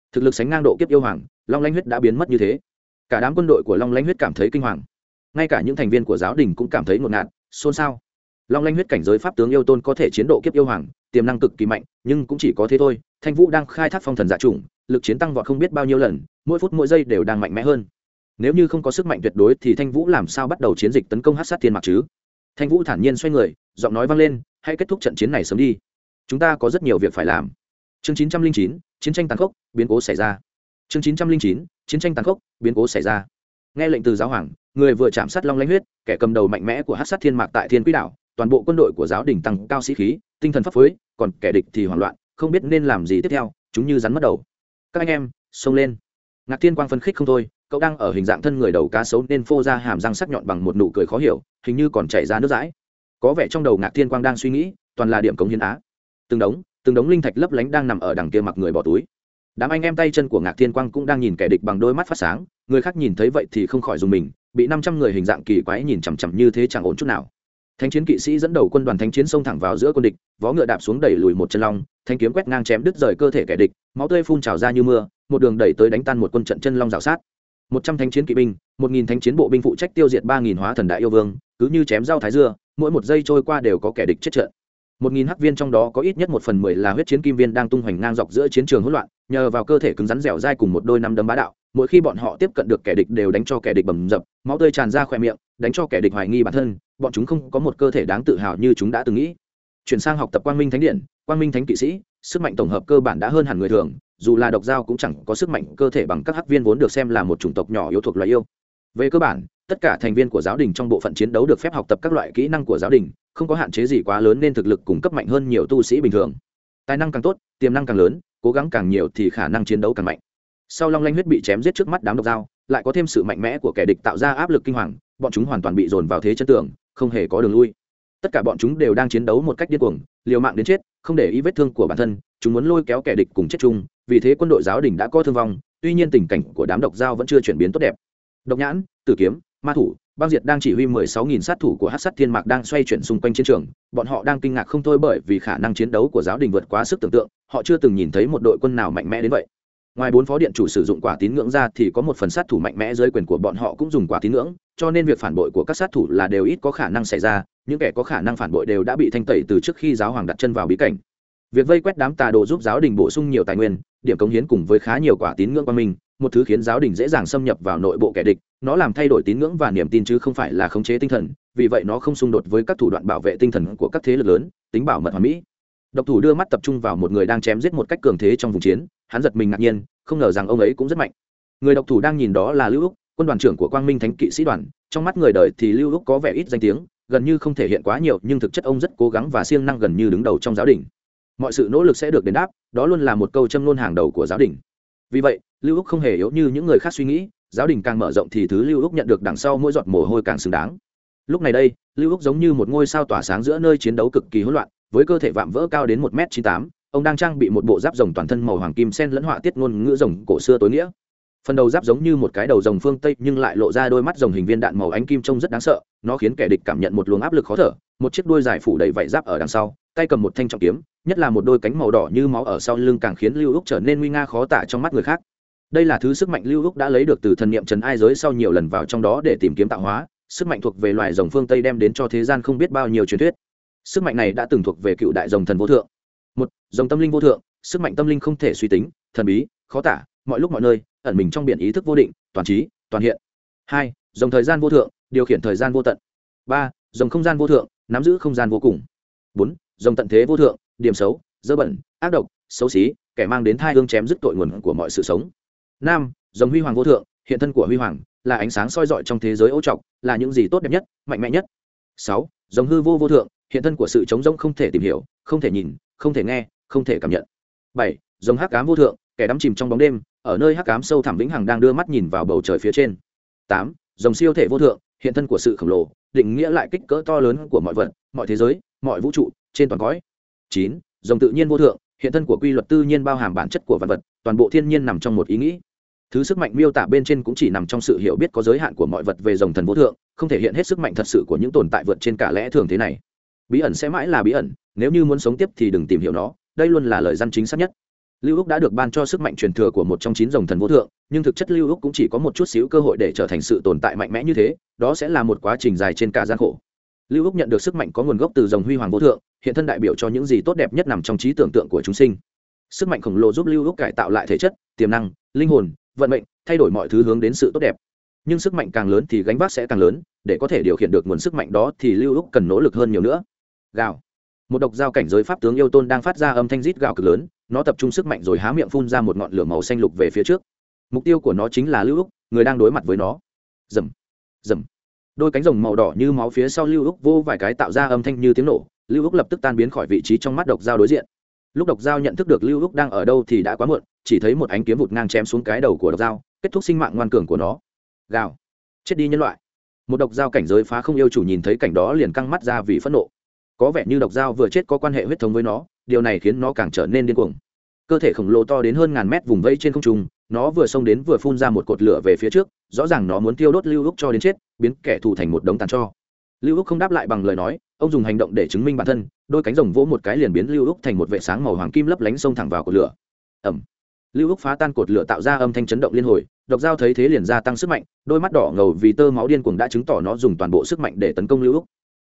thực lực sánh ngang độ kiếp yêu hoàng, long lãnh huyết đã biến mất như thế. Cả đám quân đội của long lãnh huyết cảm thấy kinh hoàng, ngay cả những thành viên của giáo đình cũng cảm thấy ngột ngạt, xôn xao. Long lãnh huyết cảnh giới pháp tướng yêu tôn có thể chiến độ kiếp yêu hoàng, tiềm năng cực kỳ mạnh, nhưng cũng chỉ có thế thôi. Thanh Vũ đang khai thác phong thần dạ trùng, lực chiến tăng vọt không biết bao nhiêu lần, mỗi phút mỗi giây đều đang mạnh mẽ hơn. Nếu như không có sức mạnh tuyệt đối thì Thanh Vũ làm sao bắt đầu chiến dịch tấn công Hắc Sát Thiên Mạc chứ? Thanh Vũ thản nhiên xoay người, giọng nói vang lên, hãy kết thúc trận chiến này sớm đi, chúng ta có rất nhiều việc phải làm. Chương 909, chiến tranh tàn khốc, biến cố xảy ra. Chương 909, chiến tranh tàn khốc, biến cố xảy ra. Nghe lệnh từ giáo hoàng, người vừa chạm sát long lãnh huyết, kẻ cầm đầu mạnh mẽ của Hắc Sát Thiên Mạc tại Thiên Quỹ đảo, toàn bộ quân đội của giáo đình tăng cao sĩ khí, tinh thần phấp phới, còn kẻ địch thì hoảng loạn, không biết nên làm gì tiếp theo, chúng như rắn mất đầu. Các anh em, xông lên! Ngạc Thiên Quang phấn khích không thôi, cậu đang ở hình dạng thân người đầu cá sấu nên phô ra hàm răng sắc nhọn bằng một nụ cười khó hiểu, hình như còn chảy ra nước dãi. Có vẻ trong đầu Ngạc Thiên Quang đang suy nghĩ, toàn là điểm cống hiến á. Từng đống linh thạch lấp lánh đang nằm ở đằng kia mặc người bỏ túi. Đám anh em tay chân của Ngạc Thiên Quang cũng đang nhìn kẻ địch bằng đôi mắt phát sáng, người khác nhìn thấy vậy thì không khỏi dùng mình, bị 500 người hình dạng kỳ quái nhìn chằm chằm như thế chẳng ổn chút nào. Thánh chiến kỵ sĩ dẫn đầu quân đoàn thánh chiến xông thẳng vào giữa quân địch, vó ngựa đạp xuống đẩy lùi một chân long, thanh kiếm quét ngang chém đứt rời cơ thể kẻ địch, máu tươi phun trào ra như mưa, một đường đẩy tới đánh tan một quân trận chân long rào sát. 100 thánh chiến kỵ binh, 1000 thánh chiến bộ binh phụ trách tiêu diệt 3000 hóa thần đại yêu vương, cứ như chém rau thái dưa, mỗi một giây trôi qua đều có kẻ địch chết trận. 1000 hắc viên trong đó có ít nhất 1/10 là huyết chiến kim viên đang tung hoành ngang dọc giữa chiến trường hỗn loạn, nhờ vào cơ thể cứng rắn dẻo dai cùng một đôi nắm đấm bá đạo, mỗi khi bọn họ tiếp cận được kẻ địch đều đánh cho kẻ địch bầm dập, máu tươi tràn ra khóe miệng, đánh cho kẻ địch hoài nghi bản thân, bọn chúng không có một cơ thể đáng tự hào như chúng đã từng nghĩ. Chuyển sang học tập Quang Minh Thánh Điện, Quang Minh Thánh kỵ sĩ, sức mạnh tổng hợp cơ bản đã hơn hẳn người thường, dù là độc dao cũng chẳng có sức mạnh cơ thể bằng các hắc viên vốn được xem là một chủng tộc nhỏ yếu thuộc loài yêu. Về cơ bản, tất cả thành viên của giáo đình trong bộ phận chiến đấu được phép học tập các loại kỹ năng của giáo đình, không có hạn chế gì quá lớn nên thực lực cung cấp mạnh hơn nhiều tu sĩ bình thường. Tài năng càng tốt, tiềm năng càng lớn, cố gắng càng nhiều thì khả năng chiến đấu càng mạnh. Sau long lanh huyết bị chém giết trước mắt đám độc dao, lại có thêm sự mạnh mẽ của kẻ địch tạo ra áp lực kinh hoàng, bọn chúng hoàn toàn bị dồn vào thế chân tường, không hề có đường lui. Tất cả bọn chúng đều đang chiến đấu một cách điên cuồng, liều mạng đến chết, không để ý vết thương của bản thân, chúng muốn lôi kéo kẻ địch cùng chết chung. Vì thế quân đội giáo đình đã có thương vong, tuy nhiên tình cảnh của đám độc dao vẫn chưa chuyển biến tốt đẹp. Độc nhãn, tử kiếm, ma thủ, băng diệt đang chỉ huy 16.000 sát thủ của Hắc Sát Thiên Mạc đang xoay chuyển xung quanh chiến trường, bọn họ đang kinh ngạc không thôi bởi vì khả năng chiến đấu của giáo đình vượt quá sức tưởng tượng, họ chưa từng nhìn thấy một đội quân nào mạnh mẽ đến vậy. Ngoài 4 phó điện chủ sử dụng quả tín ngưỡng ra thì có một phần sát thủ mạnh mẽ dưới quyền của bọn họ cũng dùng quả tín ngưỡng, cho nên việc phản bội của các sát thủ là đều ít có khả năng xảy ra, những kẻ có khả năng phản bội đều đã bị thanh tẩy từ trước khi giáo hoàng đặt chân vào bí cảnh. Việc vây quét đám tà đồ giúp giáo đình bổ sung nhiều tài nguyên, điểm cống hiến cùng với khá nhiều quả tín ngưỡng quang minh, một thứ khiến giáo đình dễ dàng xâm nhập vào nội bộ kẻ địch, nó làm thay đổi tín ngưỡng và niềm tin chứ không phải là khống chế tinh thần, vì vậy nó không xung đột với các thủ đoạn bảo vệ tinh thần của các thế lực lớn, tính bảo mật hoàn mỹ. Độc thủ đưa mắt tập trung vào một người đang chém giết một cách cường thế trong vùng chiến, hắn giật mình ngạc nhiên, không ngờ rằng ông ấy cũng rất mạnh. Người độc thủ đang nhìn đó là Lưu Úc, quân đoàn trưởng của Quang Minh Thánh kỵ sĩ đoàn. Trong mắt người đời thì Lưu Úc có vẻ ít danh tiếng, gần như không thể hiện quá nhiều, nhưng thực chất ông rất cố gắng và siêng năng, gần như đứng đầu trong giáo đình. Mọi sự nỗ lực sẽ được đền đáp, đó luôn là một câu châm ngôn hàng đầu của giáo đình. Vì vậy, Lưu Úc không hề yếu như những người khác suy nghĩ, giáo đình càng mở rộng thì thứ Lưu Úc nhận được đằng sau mỗi giọt mồ hôi càng xứng đáng. Lúc này đây, Lưu Úc giống như một ngôi sao tỏa sáng giữa nơi chiến đấu cực kỳ hỗn loạn, với cơ thể vạm vỡ cao đến 1m98, ông đang trang bị một bộ giáp rồng toàn thân màu hoàng kim xen lẫn họa tiết ngôn ngữ rồng cổ xưa tối nghĩa. Phần đầu giáp giống như một cái đầu rồng phương Tây nhưng lại lộ ra đôi mắt rồng hình viên đạn màu ánh kim trông rất đáng sợ, nó khiến kẻ địch cảm nhận một luồng áp lực khó thở. Một chiếc đuôi dài phủ đầy vảy giáp ở đằng sau, tay cầm một thanh trọng kiếm, nhất là một đôi cánh màu đỏ như máu ở sau lưng càng khiến Lưu Úc trở nên nguy nga khó tả trong mắt người khác. Đây là thứ sức mạnh Lưu Úc đã lấy được từ thần niệm Trần Ai Giới sau nhiều lần vào trong đó để tìm kiếm tạo hóa, sức mạnh thuộc về loài rồng phương Tây đem đến cho thế gian không biết bao nhiêu truyền thuyết. Sức mạnh này đã từng thuộc về cựu đại rồng thần vô thượng. Một, rồng tâm linh vô thượng, sức mạnh tâm linh không thể suy tính, thần bí, khó tả, mọi lúc mọi nơi, ẩn mình trong biển ý thức vô định, toàn trí, toàn hiện. Hai, rồng thời gian vô thượng, điều khiển thời gian vô tận. Ba, rồng không gian vô thượng, nắm giữ không gian vô cùng. Bốn, rồng tận thế vô thượng, điểm xấu, dơ bẩn, ác độc, xấu xí, kẻ mang đến thai hương chém dứt tội nguồn của mọi sự sống. Năm, rồng huy hoàng vô thượng, hiện thân của huy hoàng, là ánh sáng soi rọi trong thế giới ô trọc, là những gì tốt đẹp nhất, mạnh mẽ nhất. Sáu, rồng hư vô vô thượng, hiện thân của sự trống rỗng không thể tìm hiểu, không thể nhìn, không thể nghe, không thể cảm nhận. Bảy, rồng hắc ám vô thượng, kẻ đắm chìm trong bóng đêm, ở nơi hắc ám sâu thẳm vĩnh hằng đang đưa mắt nhìn vào bầu trời phía trên. Tám, rồng siêu thể vô thượng, hiện thân của sự khổng lồ, định nghĩa lại kích cỡ to lớn của mọi vật, mọi thế giới, mọi vũ trụ trên toàn cõi. Chín, rồng tự nhiên vô thượng, hiện thân của quy luật tự nhiên bao hàm bản chất của vạn vật, toàn bộ thiên nhiên nằm trong một ý nghĩ. Thứ sức mạnh miêu tả bên trên cũng chỉ nằm trong sự hiểu biết có giới hạn của mọi vật về rồng thần vô thượng, không thể hiện hết sức mạnh thật sự của những tồn tại vượt trên cả lẽ thường thế này. Bí ẩn sẽ mãi là bí ẩn, nếu như muốn sống tiếp thì đừng tìm hiểu nó, đây luôn là lời răn chính xác nhất. Lưu Úc đã được ban cho sức mạnh truyền thừa của một trong 9 rồng thần vô thượng, nhưng thực chất Lưu Úc cũng chỉ có một chút xíu cơ hội để trở thành sự tồn tại mạnh mẽ như thế, đó sẽ là một quá trình dài trên cả gian khổ. Lưu Úc nhận được sức mạnh có nguồn gốc từ rồng huy hoàng vô thượng, hiện thân đại biểu cho những gì tốt đẹp nhất nằm trong trí tưởng tượng của chúng sinh. Sức mạnh khổng lồ giúp Lưu Úc cải tạo lại thể chất, tiềm năng, linh hồn, vận mệnh, thay đổi mọi thứ hướng đến sự tốt đẹp. Nhưng sức mạnh càng lớn thì gánh vác sẽ càng lớn, để có thể điều khiển được nguồn sức mạnh đó thì Lưu Úc cần nỗ lực hơn nhiều nữa. Gào. Một độc giao cảnh giới pháp tướng yêu tôn đang phát ra âm thanh rít gào cực lớn, nó tập trung sức mạnh rồi há miệng phun ra một ngọn lửa màu xanh lục về phía trước. Mục tiêu của nó chính là Lưu Úc, người đang đối mặt với nó. Rầm, rầm. Đôi cánh rồng màu đỏ như máu phía sau Lưu Úc vô vài cái tạo ra âm thanh như tiếng nổ, Lưu Úc lập tức tan biến khỏi vị trí trong mắt độc giao đối diện. Lúc độc giao nhận thức được Lưu Úc đang ở đâu thì đã quá muộn, chỉ thấy một ánh kiếm vụt ngang chém xuống cái đầu của độc giao, kết thúc sinh mạng ngoan cường của nó. Gào, chết đi nhân loại. Một độc giao cảnh giới phá không yêu chủ nhìn thấy cảnh đó liền căng mắt ra vì phẫn nộ. Có vẻ như độc giao vừa chết có quan hệ huyết thống với nó, điều này khiến nó càng trở nên điên cuồng. Cơ thể khổng lồ to đến hơn ngàn mét vùng vẫy trên không trung, nó vừa xông đến vừa phun ra một cột lửa về phía trước, rõ ràng nó muốn tiêu đốt Lưu Úc cho đến chết, biến kẻ thù thành một đống tàn tro. Lưu Úc không đáp lại bằng lời nói, ông dùng hành động để chứng minh bản thân, đôi cánh rồng vỗ một cái liền biến Lưu Úc thành một vệ sáng màu hoàng kim lấp lánh xông thẳng vào cột lửa. Ầm. Lưu Úc phá tan cột lửa tạo ra âm thanh chấn động liên hồi, độc giao thấy thế liền gia tăng sức mạnh, đôi mắt đỏ ngầu vì tơ máu điên cuồng đã chứng tỏ nó dùng toàn bộ sức mạnh để tấn công Lưu Úc.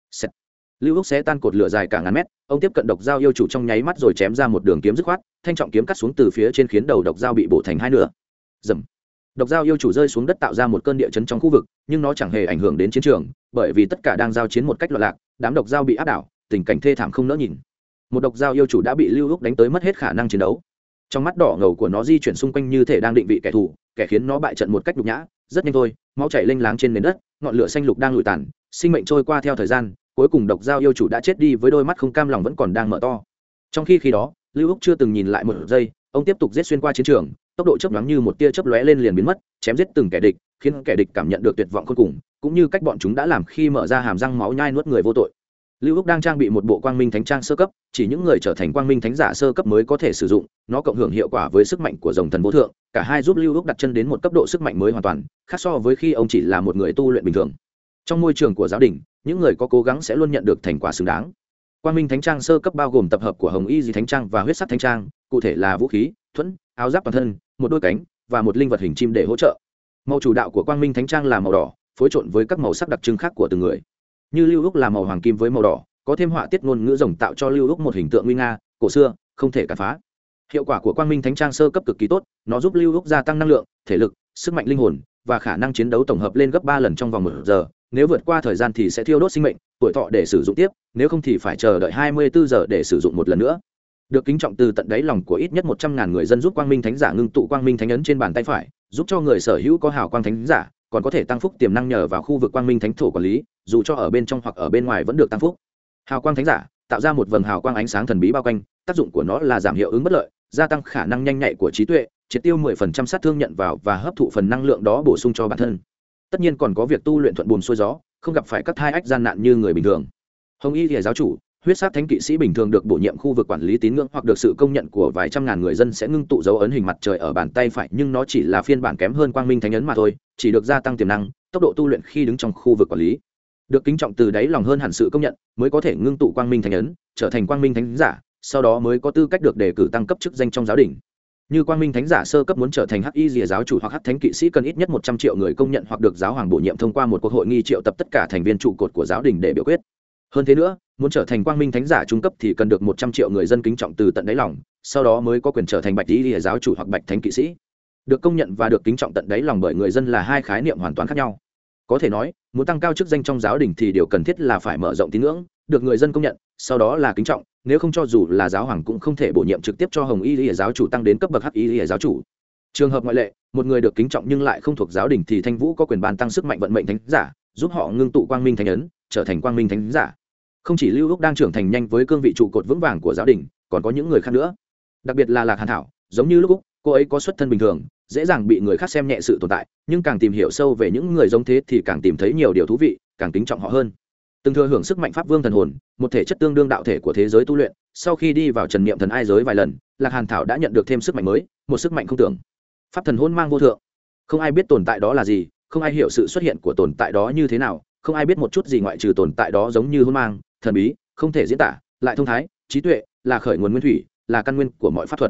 Lưu Úc xé tan cột lửa dài cả ngàn mét, ông tiếp cận độc giao yêu chủ trong nháy mắt rồi chém ra một đường kiếm dứt khoát, thanh trọng kiếm cắt xuống từ phía trên khiến đầu độc giao bị bổ thành hai nửa. Rầm. Độc giao yêu chủ rơi xuống đất tạo ra một cơn địa chấn trong khu vực, nhưng nó chẳng hề ảnh hưởng đến chiến trường, bởi vì tất cả đang giao chiến một cách loạn lạc, đám độc giao bị áp đảo, tình cảnh thê thảm không nỡ nhìn. Một độc giao yêu chủ đã bị Lưu Úc đánh tới mất hết khả năng chiến đấu. Trong mắt đỏ ngầu của nó di chuyển xung quanh như thể đang định vị kẻ thù, kẻ khiến nó bại trận một cách nhục nhã. Rất nhanh thôi, máu chảy lênh láng trên nền đất, ngọn lửa xanh lục đang lụi tàn, sinh mệnh trôi qua theo thời gian, cuối cùng độc giao yêu chủ đã chết đi với đôi mắt không cam lòng vẫn còn đang mở to. Trong khi đó, Lưu Úc chưa từng nhìn lại một giây, ông tiếp tục giết xuyên qua chiến trường, tốc độ chớp nhoáng như một tia chớp lóe lên liền biến mất, chém giết từng kẻ địch, khiến kẻ địch cảm nhận được tuyệt vọng cuối cùng, cũng như cách bọn chúng đã làm khi mở ra hàm răng máu nhai nuốt người vô tội. Lưu Úc đang trang bị một bộ quang minh thánh trang sơ cấp, chỉ những người trở thành quang minh thánh giả sơ cấp mới có thể sử dụng, nó cộng hưởng hiệu quả với sức mạnh của rồng thần vô thượng, cả hai giúp Lưu Úc đặt chân đến một cấp độ sức mạnh mới hoàn toàn, khác so với khi ông chỉ là một người tu luyện bình thường. Trong môi trường của giáo đình, những người có cố gắng sẽ luôn nhận được thành quả xứng đáng. Quang minh thánh trang sơ cấp bao gồm tập hợp của hồng y dị thánh trang và huyết sắc thánh trang, cụ thể là vũ khí, thuẫn, áo giáp toàn thân, một đôi cánh và một linh vật hình chim để hỗ trợ. Màu chủ đạo của quang minh thánh trang là màu đỏ, phối trộn với các màu sắc đặc trưng khác của từng người. Như Lưu Úc là màu hoàng kim với màu đỏ, có thêm họa tiết ngôn ngữ rồng tạo cho Lưu Úc một hình tượng nguy nga, cổ xưa, không thể cản phá. Hiệu quả của quang minh thánh trang sơ cấp cực kỳ tốt, nó giúp Lưu Úc gia tăng năng lượng, thể lực, sức mạnh linh hồn và khả năng chiến đấu tổng hợp lên gấp 3 lần trong vòng 1 giờ. Nếu vượt qua thời gian thì sẽ thiêu đốt sinh mệnh, tuổi thọ để sử dụng tiếp, nếu không thì phải chờ đợi 24 giờ để sử dụng một lần nữa. Được kính trọng từ tận đáy lòng của ít nhất 100.000 người dân giúp quang minh thánh giả ngưng tụ quang minh thánh ấn trên bàn tay phải, giúp cho người sở hữu có hào quang thánh giả, còn có thể tăng phúc tiềm năng nhờ vào khu vực quang minh thánh thổ quản lý, dù cho ở bên trong hoặc ở bên ngoài vẫn được tăng phúc. Hào quang thánh giả tạo ra một vầng hào quang ánh sáng thần bí bao quanh, tác dụng của nó là giảm hiệu ứng bất lợi, gia tăng khả năng nhanh nhạy của trí tuệ, triệt tiêu 10% sát thương nhận vào và hấp thụ phần năng lượng đó bổ sung cho bản thân. Tất nhiên còn có việc tu luyện thuận buồm xuôi gió, không gặp phải các thai ách gian nạn như người bình thường. Hồng y Lìa giáo chủ, huyết sắc thánh kỵ sĩ bình thường được bổ nhiệm khu vực quản lý tín ngưỡng hoặc được sự công nhận của vài trăm ngàn người dân sẽ ngưng tụ dấu ấn hình mặt trời ở bàn tay phải, nhưng nó chỉ là phiên bản kém hơn quang minh thánh ấn mà thôi, chỉ được gia tăng tiềm năng, tốc độ tu luyện khi đứng trong khu vực quản lý. Được kính trọng từ đáy lòng hơn hẳn sự công nhận, mới có thể ngưng tụ quang minh thánh ấn, trở thành quang minh thánh giả, sau đó mới có tư cách được đề cử tăng cấp chức danh trong giáo đình. Như quang minh thánh giả sơ cấp muốn trở thành hắc y Lìa giáo chủ hoặc hắc thánh kỵ sĩ cần ít nhất 100 triệu người công nhận hoặc được giáo hoàng bổ nhiệm thông qua một cuộc hội nghị triệu tập tất cả thành viên trụ cột của giáo đình để biểu quyết. Hơn thế nữa, muốn trở thành quang minh thánh giả trung cấp thì cần được 100 triệu người dân kính trọng từ tận đáy lòng, sau đó mới có quyền trở thành bạch y Lìa giáo chủ hoặc bạch thánh kỵ sĩ. Được công nhận và được kính trọng tận đáy lòng bởi người dân là hai khái niệm hoàn toàn khác nhau. Có thể nói, muốn tăng cao chức danh trong giáo đình thì điều cần thiết là phải mở rộng tín ngưỡng, được người dân công nhận, sau đó là kính trọng, nếu không cho dù là giáo hoàng cũng không thể bổ nhiệm trực tiếp cho hồng y Lìa giáo chủ tăng đến cấp bậc hắc y Lìa giáo chủ. Trường hợp ngoại lệ, một người được kính trọng nhưng lại không thuộc giáo đình thì Thanh Vũ có quyền ban tăng sức mạnh vận mệnh thánh giả, giúp họ ngưng tụ quang minh thánh ấn, trở thành quang minh thánh giả. Không chỉ Lưu Úc đang trưởng thành nhanh với cương vị trụ cột vững vàng của giáo đình, còn có những người khác nữa. Đặc biệt là Lạc Hàn Thảo, giống như lúc Úc, cô ấy có xuất thân bình thường, dễ dàng bị người khác xem nhẹ sự tồn tại, nhưng càng tìm hiểu sâu về những người giống thế thì càng tìm thấy nhiều điều thú vị, càng kính trọng họ hơn. Từng thừa hưởng sức mạnh pháp vương thần hồn, một thể chất tương đương đạo thể của thế giới tu luyện, sau khi đi vào trần niệm thần ai giới vài lần, Lạc Hàn Thảo đã nhận được thêm sức mạnh mới, một sức mạnh không tưởng. Pháp thần hôn mang vô thượng. Không ai biết tồn tại đó là gì, không ai hiểu sự xuất hiện của tồn tại đó như thế nào, không ai biết một chút gì ngoại trừ tồn tại đó giống như hôn mang, thần bí, không thể diễn tả, lại thông thái, trí tuệ, là khởi nguồn nguyên thủy, là căn nguyên của mọi pháp thuật.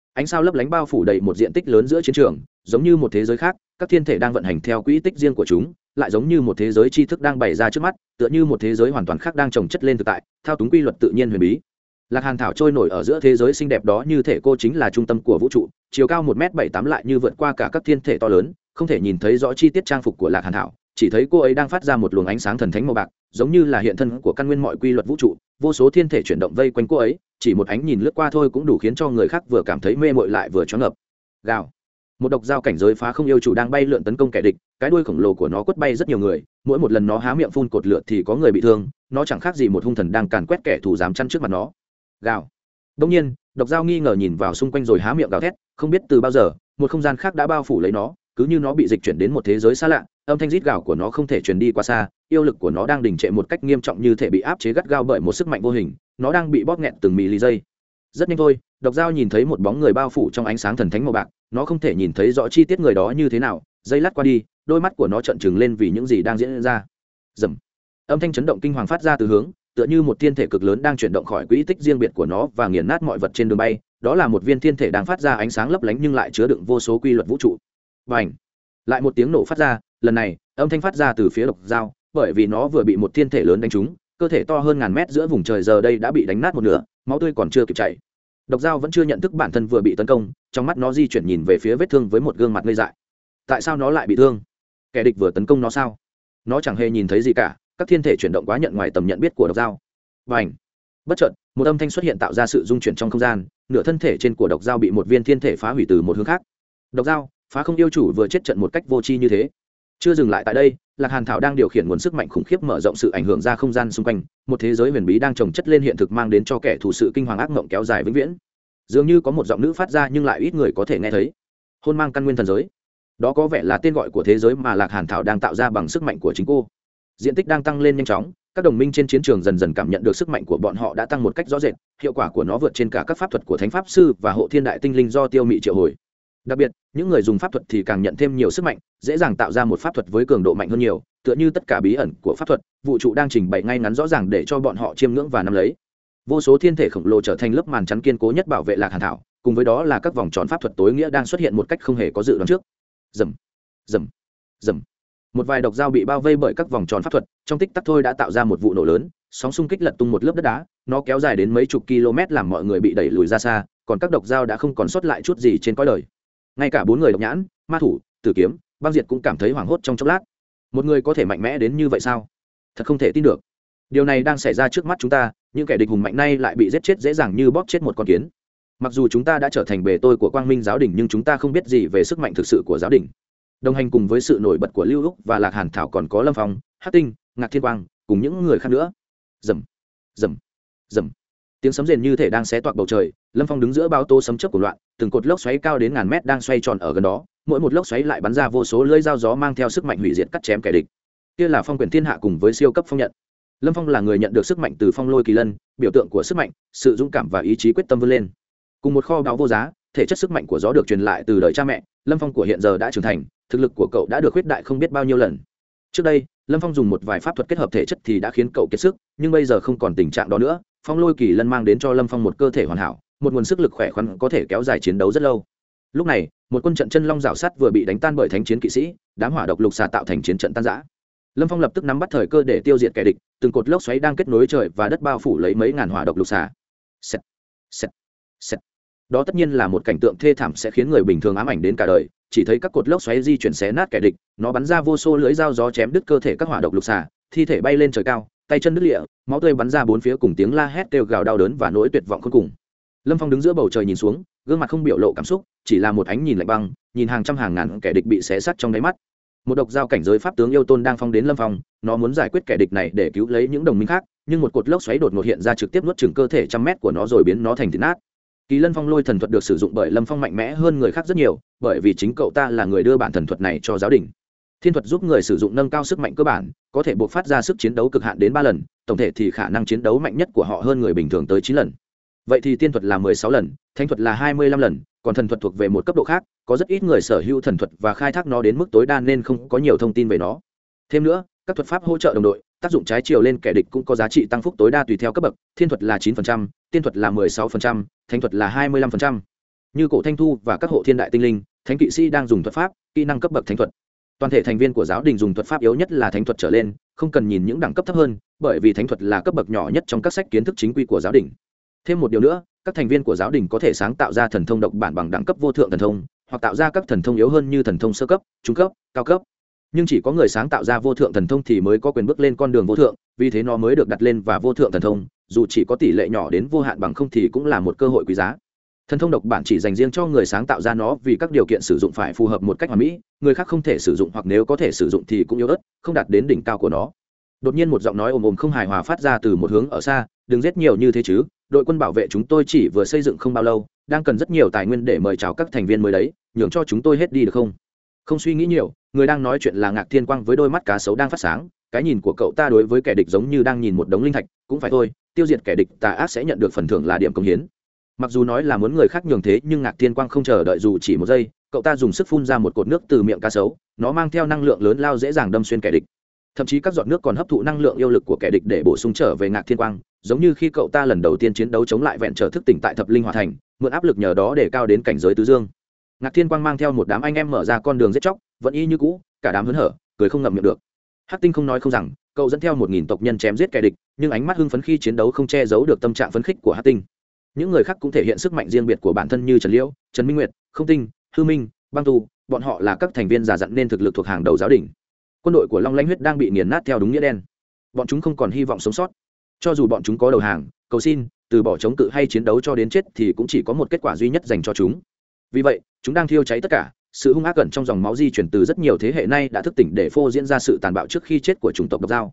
ánh sao lấp lánh bao phủ đầy một diện tích lớn giữa chiến trường, giống như một thế giới khác, các thiên thể đang vận hành theo quỹ tích riêng của chúng, lại giống như một thế giới tri thức đang bày ra trước mắt, tựa như một thế giới hoàn toàn khác đang chồng chất lên thực tại, thao túng quy luật tự nhiên huyền bí. Lạc Hàn thảo trôi nổi ở giữa thế giới xinh đẹp đó, như thể cô chính là trung tâm của vũ trụ, chiều cao 1m78 lại như vượt qua cả các thiên thể to lớn, không thể nhìn thấy rõ chi tiết trang phục của Lạc Hàn thảo, chỉ thấy cô ấy đang phát ra một luồng ánh sáng thần thánh màu bạc, giống như là hiện thân của căn nguyên mọi quy luật vũ trụ. Vô số thiên thể chuyển động vây quanh cô ấy, chỉ một ánh nhìn lướt qua thôi cũng đủ khiến cho người khác vừa cảm thấy mê mội lại vừa choáng ngợp. Gào. Một độc dao cảnh giới phá không yêu chủ đang bay lượn tấn công kẻ địch, cái đuôi khổng lồ của nó quất bay rất nhiều người, mỗi một lần nó há miệng phun cột lửa thì có người bị thương, nó chẳng khác gì một hung thần đang càn quét kẻ thù dám chắn trước mặt nó. Gào. Đương nhiên, độc dao nghi ngờ nhìn vào xung quanh rồi há miệng gào thét, không biết từ bao giờ, một không gian khác đã bao phủ lấy nó, cứ như nó bị dịch chuyển đến một thế giới xa lạ, âm thanh rít gào của nó không thể truyền đi quá xa, yêu lực của nó đang đình trệ một cách nghiêm trọng, như thể bị áp chế gắt gao bởi một sức mạnh vô hình, nó đang bị bóp nghẹt từng mili giây. Rất nhanh thôi, độc dao nhìn thấy một bóng người bao phủ trong ánh sáng thần thánh màu bạc, nó không thể nhìn thấy rõ chi tiết người đó như thế nào, giây lát qua đi, đôi mắt của nó trợn trừng lên vì những gì đang diễn ra. Rầm. Âm thanh chấn động kinh hoàng phát ra từ hướng, tựa như một thiên thể cực lớn đang chuyển động khỏi quỹ tích riêng biệt của nó và nghiền nát mọi vật trên đường bay. Đó là một viên thiên thể đang phát ra ánh sáng lấp lánh nhưng lại chứa đựng vô số quy luật vũ trụ. Bành! Lại một tiếng nổ phát ra, lần này âm thanh phát ra từ phía độc dao, bởi vì nó vừa bị một thiên thể lớn đánh trúng, cơ thể to hơn ngàn mét giữa vùng trời giờ đây đã bị đánh nát một nửa, máu tươi còn chưa kịp chảy. Độc dao vẫn chưa nhận thức bản thân vừa bị tấn công, trong mắt nó di chuyển nhìn về phía vết thương với một gương mặt ngây dại. Tại sao nó lại bị thương? Kẻ địch vừa tấn công nó sao? Nó chẳng hề nhìn thấy gì cả, các thiên thể chuyển động quá nhận ngoài tầm nhận biết của độc dao. Bành! Bất chợt, một âm thanh xuất hiện tạo ra sự rung chuyển trong không gian, nửa thân thể trên của độc dao bị một viên thiên thể phá hủy từ một hướng khác. Độc dao, phá không yêu chủ vừa chết trận một cách vô tri như thế. Chưa dừng lại tại đây, Lạc Hàn thảo đang điều khiển nguồn sức mạnh khủng khiếp mở rộng sự ảnh hưởng ra không gian xung quanh, một thế giới huyền bí đang chồng chất lên hiện thực, mang đến cho kẻ thù sự kinh hoàng ác mộng kéo dài vĩnh viễn. Dường như có một giọng nữ phát ra nhưng lại ít người có thể nghe thấy. Hôn mang căn nguyên thần giới. Đó có vẻ là tên gọi của thế giới mà Lạc Hàn thảo đang tạo ra bằng sức mạnh của chính cô. Diện tích đang tăng lên nhanh chóng, các đồng minh trên chiến trường dần dần cảm nhận được sức mạnh của bọn họ đã tăng một cách rõ rệt, hiệu quả của nó vượt trên cả các pháp thuật của thánh pháp sư và hộ thiên đại tinh linh do Tiêu Mị triệu hồi. Đặc biệt, những người dùng pháp thuật thì càng nhận thêm nhiều sức mạnh, dễ dàng tạo ra một pháp thuật với cường độ mạnh hơn nhiều, tựa như tất cả bí ẩn của pháp thuật, vũ trụ đang trình bày ngay ngắn rõ ràng để cho bọn họ chiêm ngưỡng và nắm lấy. Vô số thiên thể khổng lồ trở thành lớp màn chắn kiên cố nhất bảo vệ Lạc Hàn thảo, cùng với đó là các vòng tròn pháp thuật tối nghĩa đang xuất hiện một cách không hề có dự đoán trước. Rầm, rầm, rầm. Một vài độc dao bị bao vây bởi các vòng tròn pháp thuật, trong tích tắc thôi đã tạo ra một vụ nổ lớn, sóng xung kích lật tung một lớp đất đá, nó kéo dài đến mấy chục km làm mọi người bị đẩy lùi ra xa, còn các độc dao đã không còn sót lại chút gì trên cõi đời. Ngay cả 4 người độc nhãn, ma thủ, tử kiếm, băng diệt cũng cảm thấy hoảng hốt trong chốc lát. Một người có thể mạnh mẽ đến như vậy sao? Thật không thể tin được. Điều này đang xảy ra trước mắt chúng ta, những kẻ địch hùng mạnh nay lại bị giết chết dễ dàng như bóp chết một con kiến. Mặc dù chúng ta đã trở thành bề tôi của Quang Minh giáo đình, nhưng chúng ta không biết gì về sức mạnh thực sự của giáo đình. Đồng hành cùng với sự nổi bật của Lưu Úc và Lạc Hàn thảo còn có Lâm Phong, Hắc Tinh, Ngạc Thiên Quang cùng những người khác nữa. Rầm, rầm, rầm. Tiếng sấm rền như thể đang xé toạc bầu trời. Lâm Phong đứng giữa báo tố sấm chớp của loạn, từng cột lốc xoáy cao đến ngàn mét đang xoay tròn ở gần đó, mỗi một lốc xoáy lại bắn ra vô số lưỡi dao gió mang theo sức mạnh hủy diệt cắt chém kẻ địch. Kia là phong quyền thiên hạ cùng với siêu cấp phong nhận. Lâm Phong là người nhận được sức mạnh từ phong lôi kỳ lân, biểu tượng của sức mạnh, sự dũng cảm và ý chí quyết tâm vươn lên. Cùng một kho báu vô giá, thể chất sức mạnh của gió được truyền lại từ đời cha mẹ. Lâm Phong của hiện giờ đã trưởng thành, thực lực của cậu đã được khuyết đại không biết bao nhiêu lần. Trước đây, Lâm Phong dùng một vài pháp thuật kết hợp thể chất thì đã khiến cậu kiệt sức, nhưng bây giờ không còn tình trạng đó nữa. Phong lôi kỳ lân mang đến cho Lâm Phong một cơ thể hoàn hảo, một nguồn sức lực khỏe khoắn có thể kéo dài chiến đấu rất lâu. Lúc này, một quân trận chân long rào sắt vừa bị đánh tan bởi thánh chiến kỵ sĩ, đám hỏa độc lục xà tạo thành chiến trận tan rã. Lâm Phong lập tức nắm bắt thời cơ để tiêu diệt kẻ địch, từng cột lốc xoáy đang kết nối trời và đất bao phủ lấy mấy ngàn hỏa độc lục xà. Xẹt, xẹt, xẹt. Đó tất nhiên là một cảnh tượng thê thảm sẽ khiến người bình thường ám ảnh đến cả đời. Chỉ thấy các cột lốc xoáy di chuyển xé nát kẻ địch, nó bắn ra vô số lưỡi dao gió chém đứt cơ thể các hỏa độc lục xà, thi thể bay lên trời cao, tay chân đứt lìa, máu tươi bắn ra bốn phía cùng tiếng la hét kêu gào đau đớn và nỗi tuyệt vọng khôn cùng. Lâm Phong đứng giữa bầu trời nhìn xuống, gương mặt không biểu lộ cảm xúc, chỉ là một ánh nhìn lạnh băng, nhìn hàng trăm hàng ngàn kẻ địch bị xé xác trong đáy mắt. Một độc dao cảnh giới pháp tướng yêu tôn đang phong đến Lâm Phong, nó muốn giải quyết kẻ địch này để cứu lấy những đồng minh khác, nhưng một cột lốc xoáy đột ngột hiện ra trực tiếp nuốt chửng cơ thể trăm mét của nó rồi biến nó thành thịt nát. Kỳ Lân Phong Lôi thần thuật được sử dụng bởi Lâm Phong mạnh mẽ hơn người khác rất nhiều, bởi vì chính cậu ta là người đưa bản thần thuật này cho giáo đình. Thiên thuật giúp người sử dụng nâng cao sức mạnh cơ bản, có thể buộc phát ra sức chiến đấu cực hạn đến 3 lần, tổng thể thì khả năng chiến đấu mạnh nhất của họ hơn người bình thường tới 9 lần. Vậy thì tiên thuật là 16 lần, thánh thuật là 25 lần, còn thần thuật thuộc về một cấp độ khác, có rất ít người sở hữu thần thuật và khai thác nó đến mức tối đa nên không có nhiều thông tin về nó. Thêm nữa, các thuật pháp hỗ trợ đồng đội, tác dụng trái chiều lên kẻ địch cũng có giá trị tăng phúc tối đa tùy theo cấp bậc, thiên thuật là 9%, tiên thuật là 16%, thánh thuật là 25%. như cổ thanh thu và các hộ thiên đại tinh linh, thánh kỵ sĩ đang dùng thuật pháp, kỹ năng cấp bậc thánh thuật. Toàn thể thành viên của giáo đình dùng thuật pháp yếu nhất là thánh thuật trở lên, không cần nhìn những đẳng cấp thấp hơn, bởi vì thánh thuật là cấp bậc nhỏ nhất trong các sách kiến thức chính quy của giáo đình. Thêm một điều nữa, các thành viên của giáo đình có thể sáng tạo ra thần thông độc bản bằng đẳng cấp vô thượng thần thông, hoặc tạo ra các thần thông yếu hơn như thần thông sơ cấp, trung cấp, cao cấp. Nhưng chỉ có người sáng tạo ra vô thượng thần thông thì mới có quyền bước lên con đường vô thượng, vì thế nó mới được đặt lên và vô thượng thần thông, dù chỉ có tỷ lệ nhỏ đến vô hạn bằng không thì cũng là một cơ hội quý giá. Thần thông độc bản chỉ dành riêng cho người sáng tạo ra nó, vì các điều kiện sử dụng phải phù hợp một cách hoàn mỹ, người khác không thể sử dụng, hoặc nếu có thể sử dụng thì cũng yếu ớt, không đạt đến đỉnh cao của nó. Đột nhiên một giọng nói ồm ồm không hài hòa phát ra từ một hướng ở xa: đừng giết nhiều như thế chứ, đội quân bảo vệ chúng tôi chỉ vừa xây dựng không bao lâu, đang cần rất nhiều tài nguyên để mời chào các thành viên mới đấy, nhường cho chúng tôi hết đi được không? Không suy nghĩ nhiều, người đang nói chuyện là Ngạc Thiên Quang với đôi mắt cá sấu đang phát sáng. Cái nhìn của cậu ta đối với kẻ địch giống như đang nhìn một đống linh thạch. Cũng phải thôi, tiêu diệt kẻ địch tà ác sẽ nhận được phần thưởng là điểm công hiến. Mặc dù nói là muốn người khác nhường thế, nhưng Ngạc Thiên Quang không chờ đợi dù chỉ một giây, cậu ta dùng sức phun ra một cột nước từ miệng cá sấu. Nó mang theo năng lượng lớn lao, dễ dàng đâm xuyên kẻ địch. Thậm chí các giọt nước còn hấp thụ năng lượng yêu lực của kẻ địch để bổ sung trở về Ngạc Thiên Quang, giống như khi cậu ta lần đầu tiên chiến đấu chống lại vẹn trở thức tỉnh tại Thập Linh Hỏa Thành, mượn áp lực nhờ đó để cao đến cảnh giới tứ dương. Ngạc Thiên Quang mang theo một đám anh em mở ra con đường giết chóc, vẫn y như cũ, cả đám hớn hở, cười không ngậm miệng được. Hắc Tinh không nói không rằng, cậu dẫn theo 1000 tộc nhân chém giết kẻ địch, nhưng ánh mắt hưng phấn khi chiến đấu không che giấu được tâm trạng phấn khích của Hắc Tinh. Những người khác cũng thể hiện sức mạnh riêng biệt của bản thân như Trần Liễu, Trần Minh Nguyệt, Không Tinh, Hư Minh, Băng Tu, bọn họ là các thành viên già dặn nên thực lực thuộc hàng đầu giáo đình. Quân đội của Long Lãnh Huyết đang bị nghiền nát theo đúng nghĩa đen. Bọn chúng không còn hy vọng sống sót. Cho dù bọn chúng có đầu hàng, cầu xin, từ bỏ chống cự hay chiến đấu cho đến chết thì cũng chỉ có một kết quả duy nhất dành cho chúng. Vì vậy, chúng đang thiêu cháy tất cả. Sự hung ác gần trong dòng máu di chuyển từ rất nhiều thế hệ nay đã thức tỉnh để phô diễn ra sự tàn bạo trước khi chết của chủng tộc độc dao.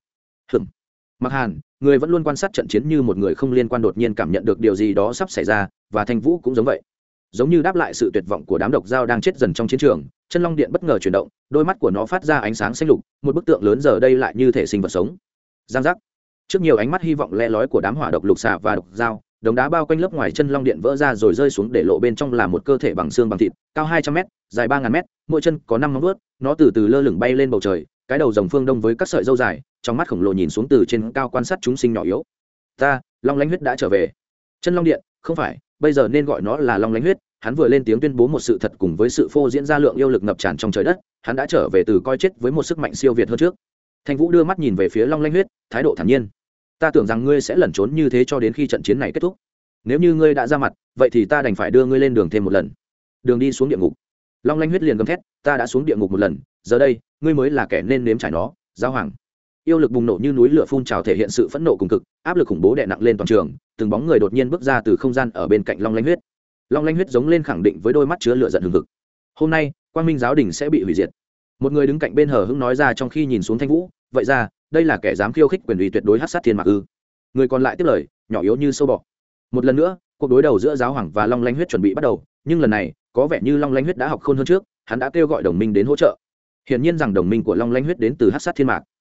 Mặc Hàn, người vẫn luôn quan sát trận chiến như một người không liên quan, đột nhiên cảm nhận được điều gì đó sắp xảy ra, và Thanh Vũ cũng giống vậy. Giống như đáp lại sự tuyệt vọng của đám độc dao đang chết dần trong chiến trường, chân long điện bất ngờ chuyển động, đôi mắt của nó phát ra ánh sáng xanh lục, một bức tượng lớn giờ đây lại như thể sinh vật sống. Giang giác. Trước nhiều ánh mắt hy vọng le lói của đám hỏa độc lục xà và độc dao, đống đá bao quanh lớp ngoài chân long điện vỡ ra rồi rơi xuống, để lộ bên trong là một cơ thể bằng xương bằng thịt, cao 200 m, dài 3000 m, mỗi chân có 5 móng vuốt, nó từ từ lơ lửng bay lên bầu trời, cái đầu rồng phương đông với các sợi râu dài, trong mắt khổng lồ nhìn xuống từ trên cao quan sát chúng sinh nhỏ yếu. Ta, Long Lãnh Huyết đã trở về. Chân long điện, không phải, bây giờ nên gọi nó là Long Lãnh Huyết. Hắn vừa lên tiếng tuyên bố một sự thật, cùng với sự phô diễn ra lượng yêu lực ngập tràn trong trời đất, hắn đã trở về từ coi chết với một sức mạnh siêu việt hơn trước. Thanh Vũ đưa mắt nhìn về phía Long Lãnh Huyết, thái độ thản nhiên. Ta tưởng rằng ngươi sẽ lẩn trốn như thế cho đến khi trận chiến này kết thúc. Nếu như ngươi đã ra mặt, vậy thì ta đành phải đưa ngươi lên đường thêm một lần. Đường đi xuống địa ngục. Long Lãnh Huyết liền gầm thét, ta đã xuống địa ngục một lần, giờ đây, ngươi mới là kẻ nên nếm trải nó, Giáo Hoàng. Yêu lực bùng nổ như núi lửa phun trào, thể hiện sự phẫn nộ cùng cực, áp lực khủng bố đè nặng lên toàn trường, từng bóng người đột nhiên bước ra từ không gian ở bên cạnh Long Lãnh Huyết. Long Lãnh Huyết giống lên khẳng định với đôi mắt chứa lửa giận hừng hực. Hôm nay, Quang Minh giáo đình sẽ bị hủy diệt. Một người đứng cạnh bên hờ hững nói ra trong khi nhìn xuống Thanh Vũ, vậy ra, đây là kẻ dám khiêu khích quyền uy tuyệt đối hắc sát thiên mạc ư? Người còn lại tiếp lời, nhỏ yếu như sâu bọ. Một lần nữa, cuộc đối đầu giữa Giáo Hoàng và Long Lãnh Huyết chuẩn bị bắt đầu, nhưng lần này, có vẻ như Long Lãnh Huyết đã học khôn hơn trước, hắn đã kêu gọi đồng minh đến hỗ trợ. Hiển nhiên rằng đồng minh của Long Lãnh Huyết đến từ hắc sát thiên mạc.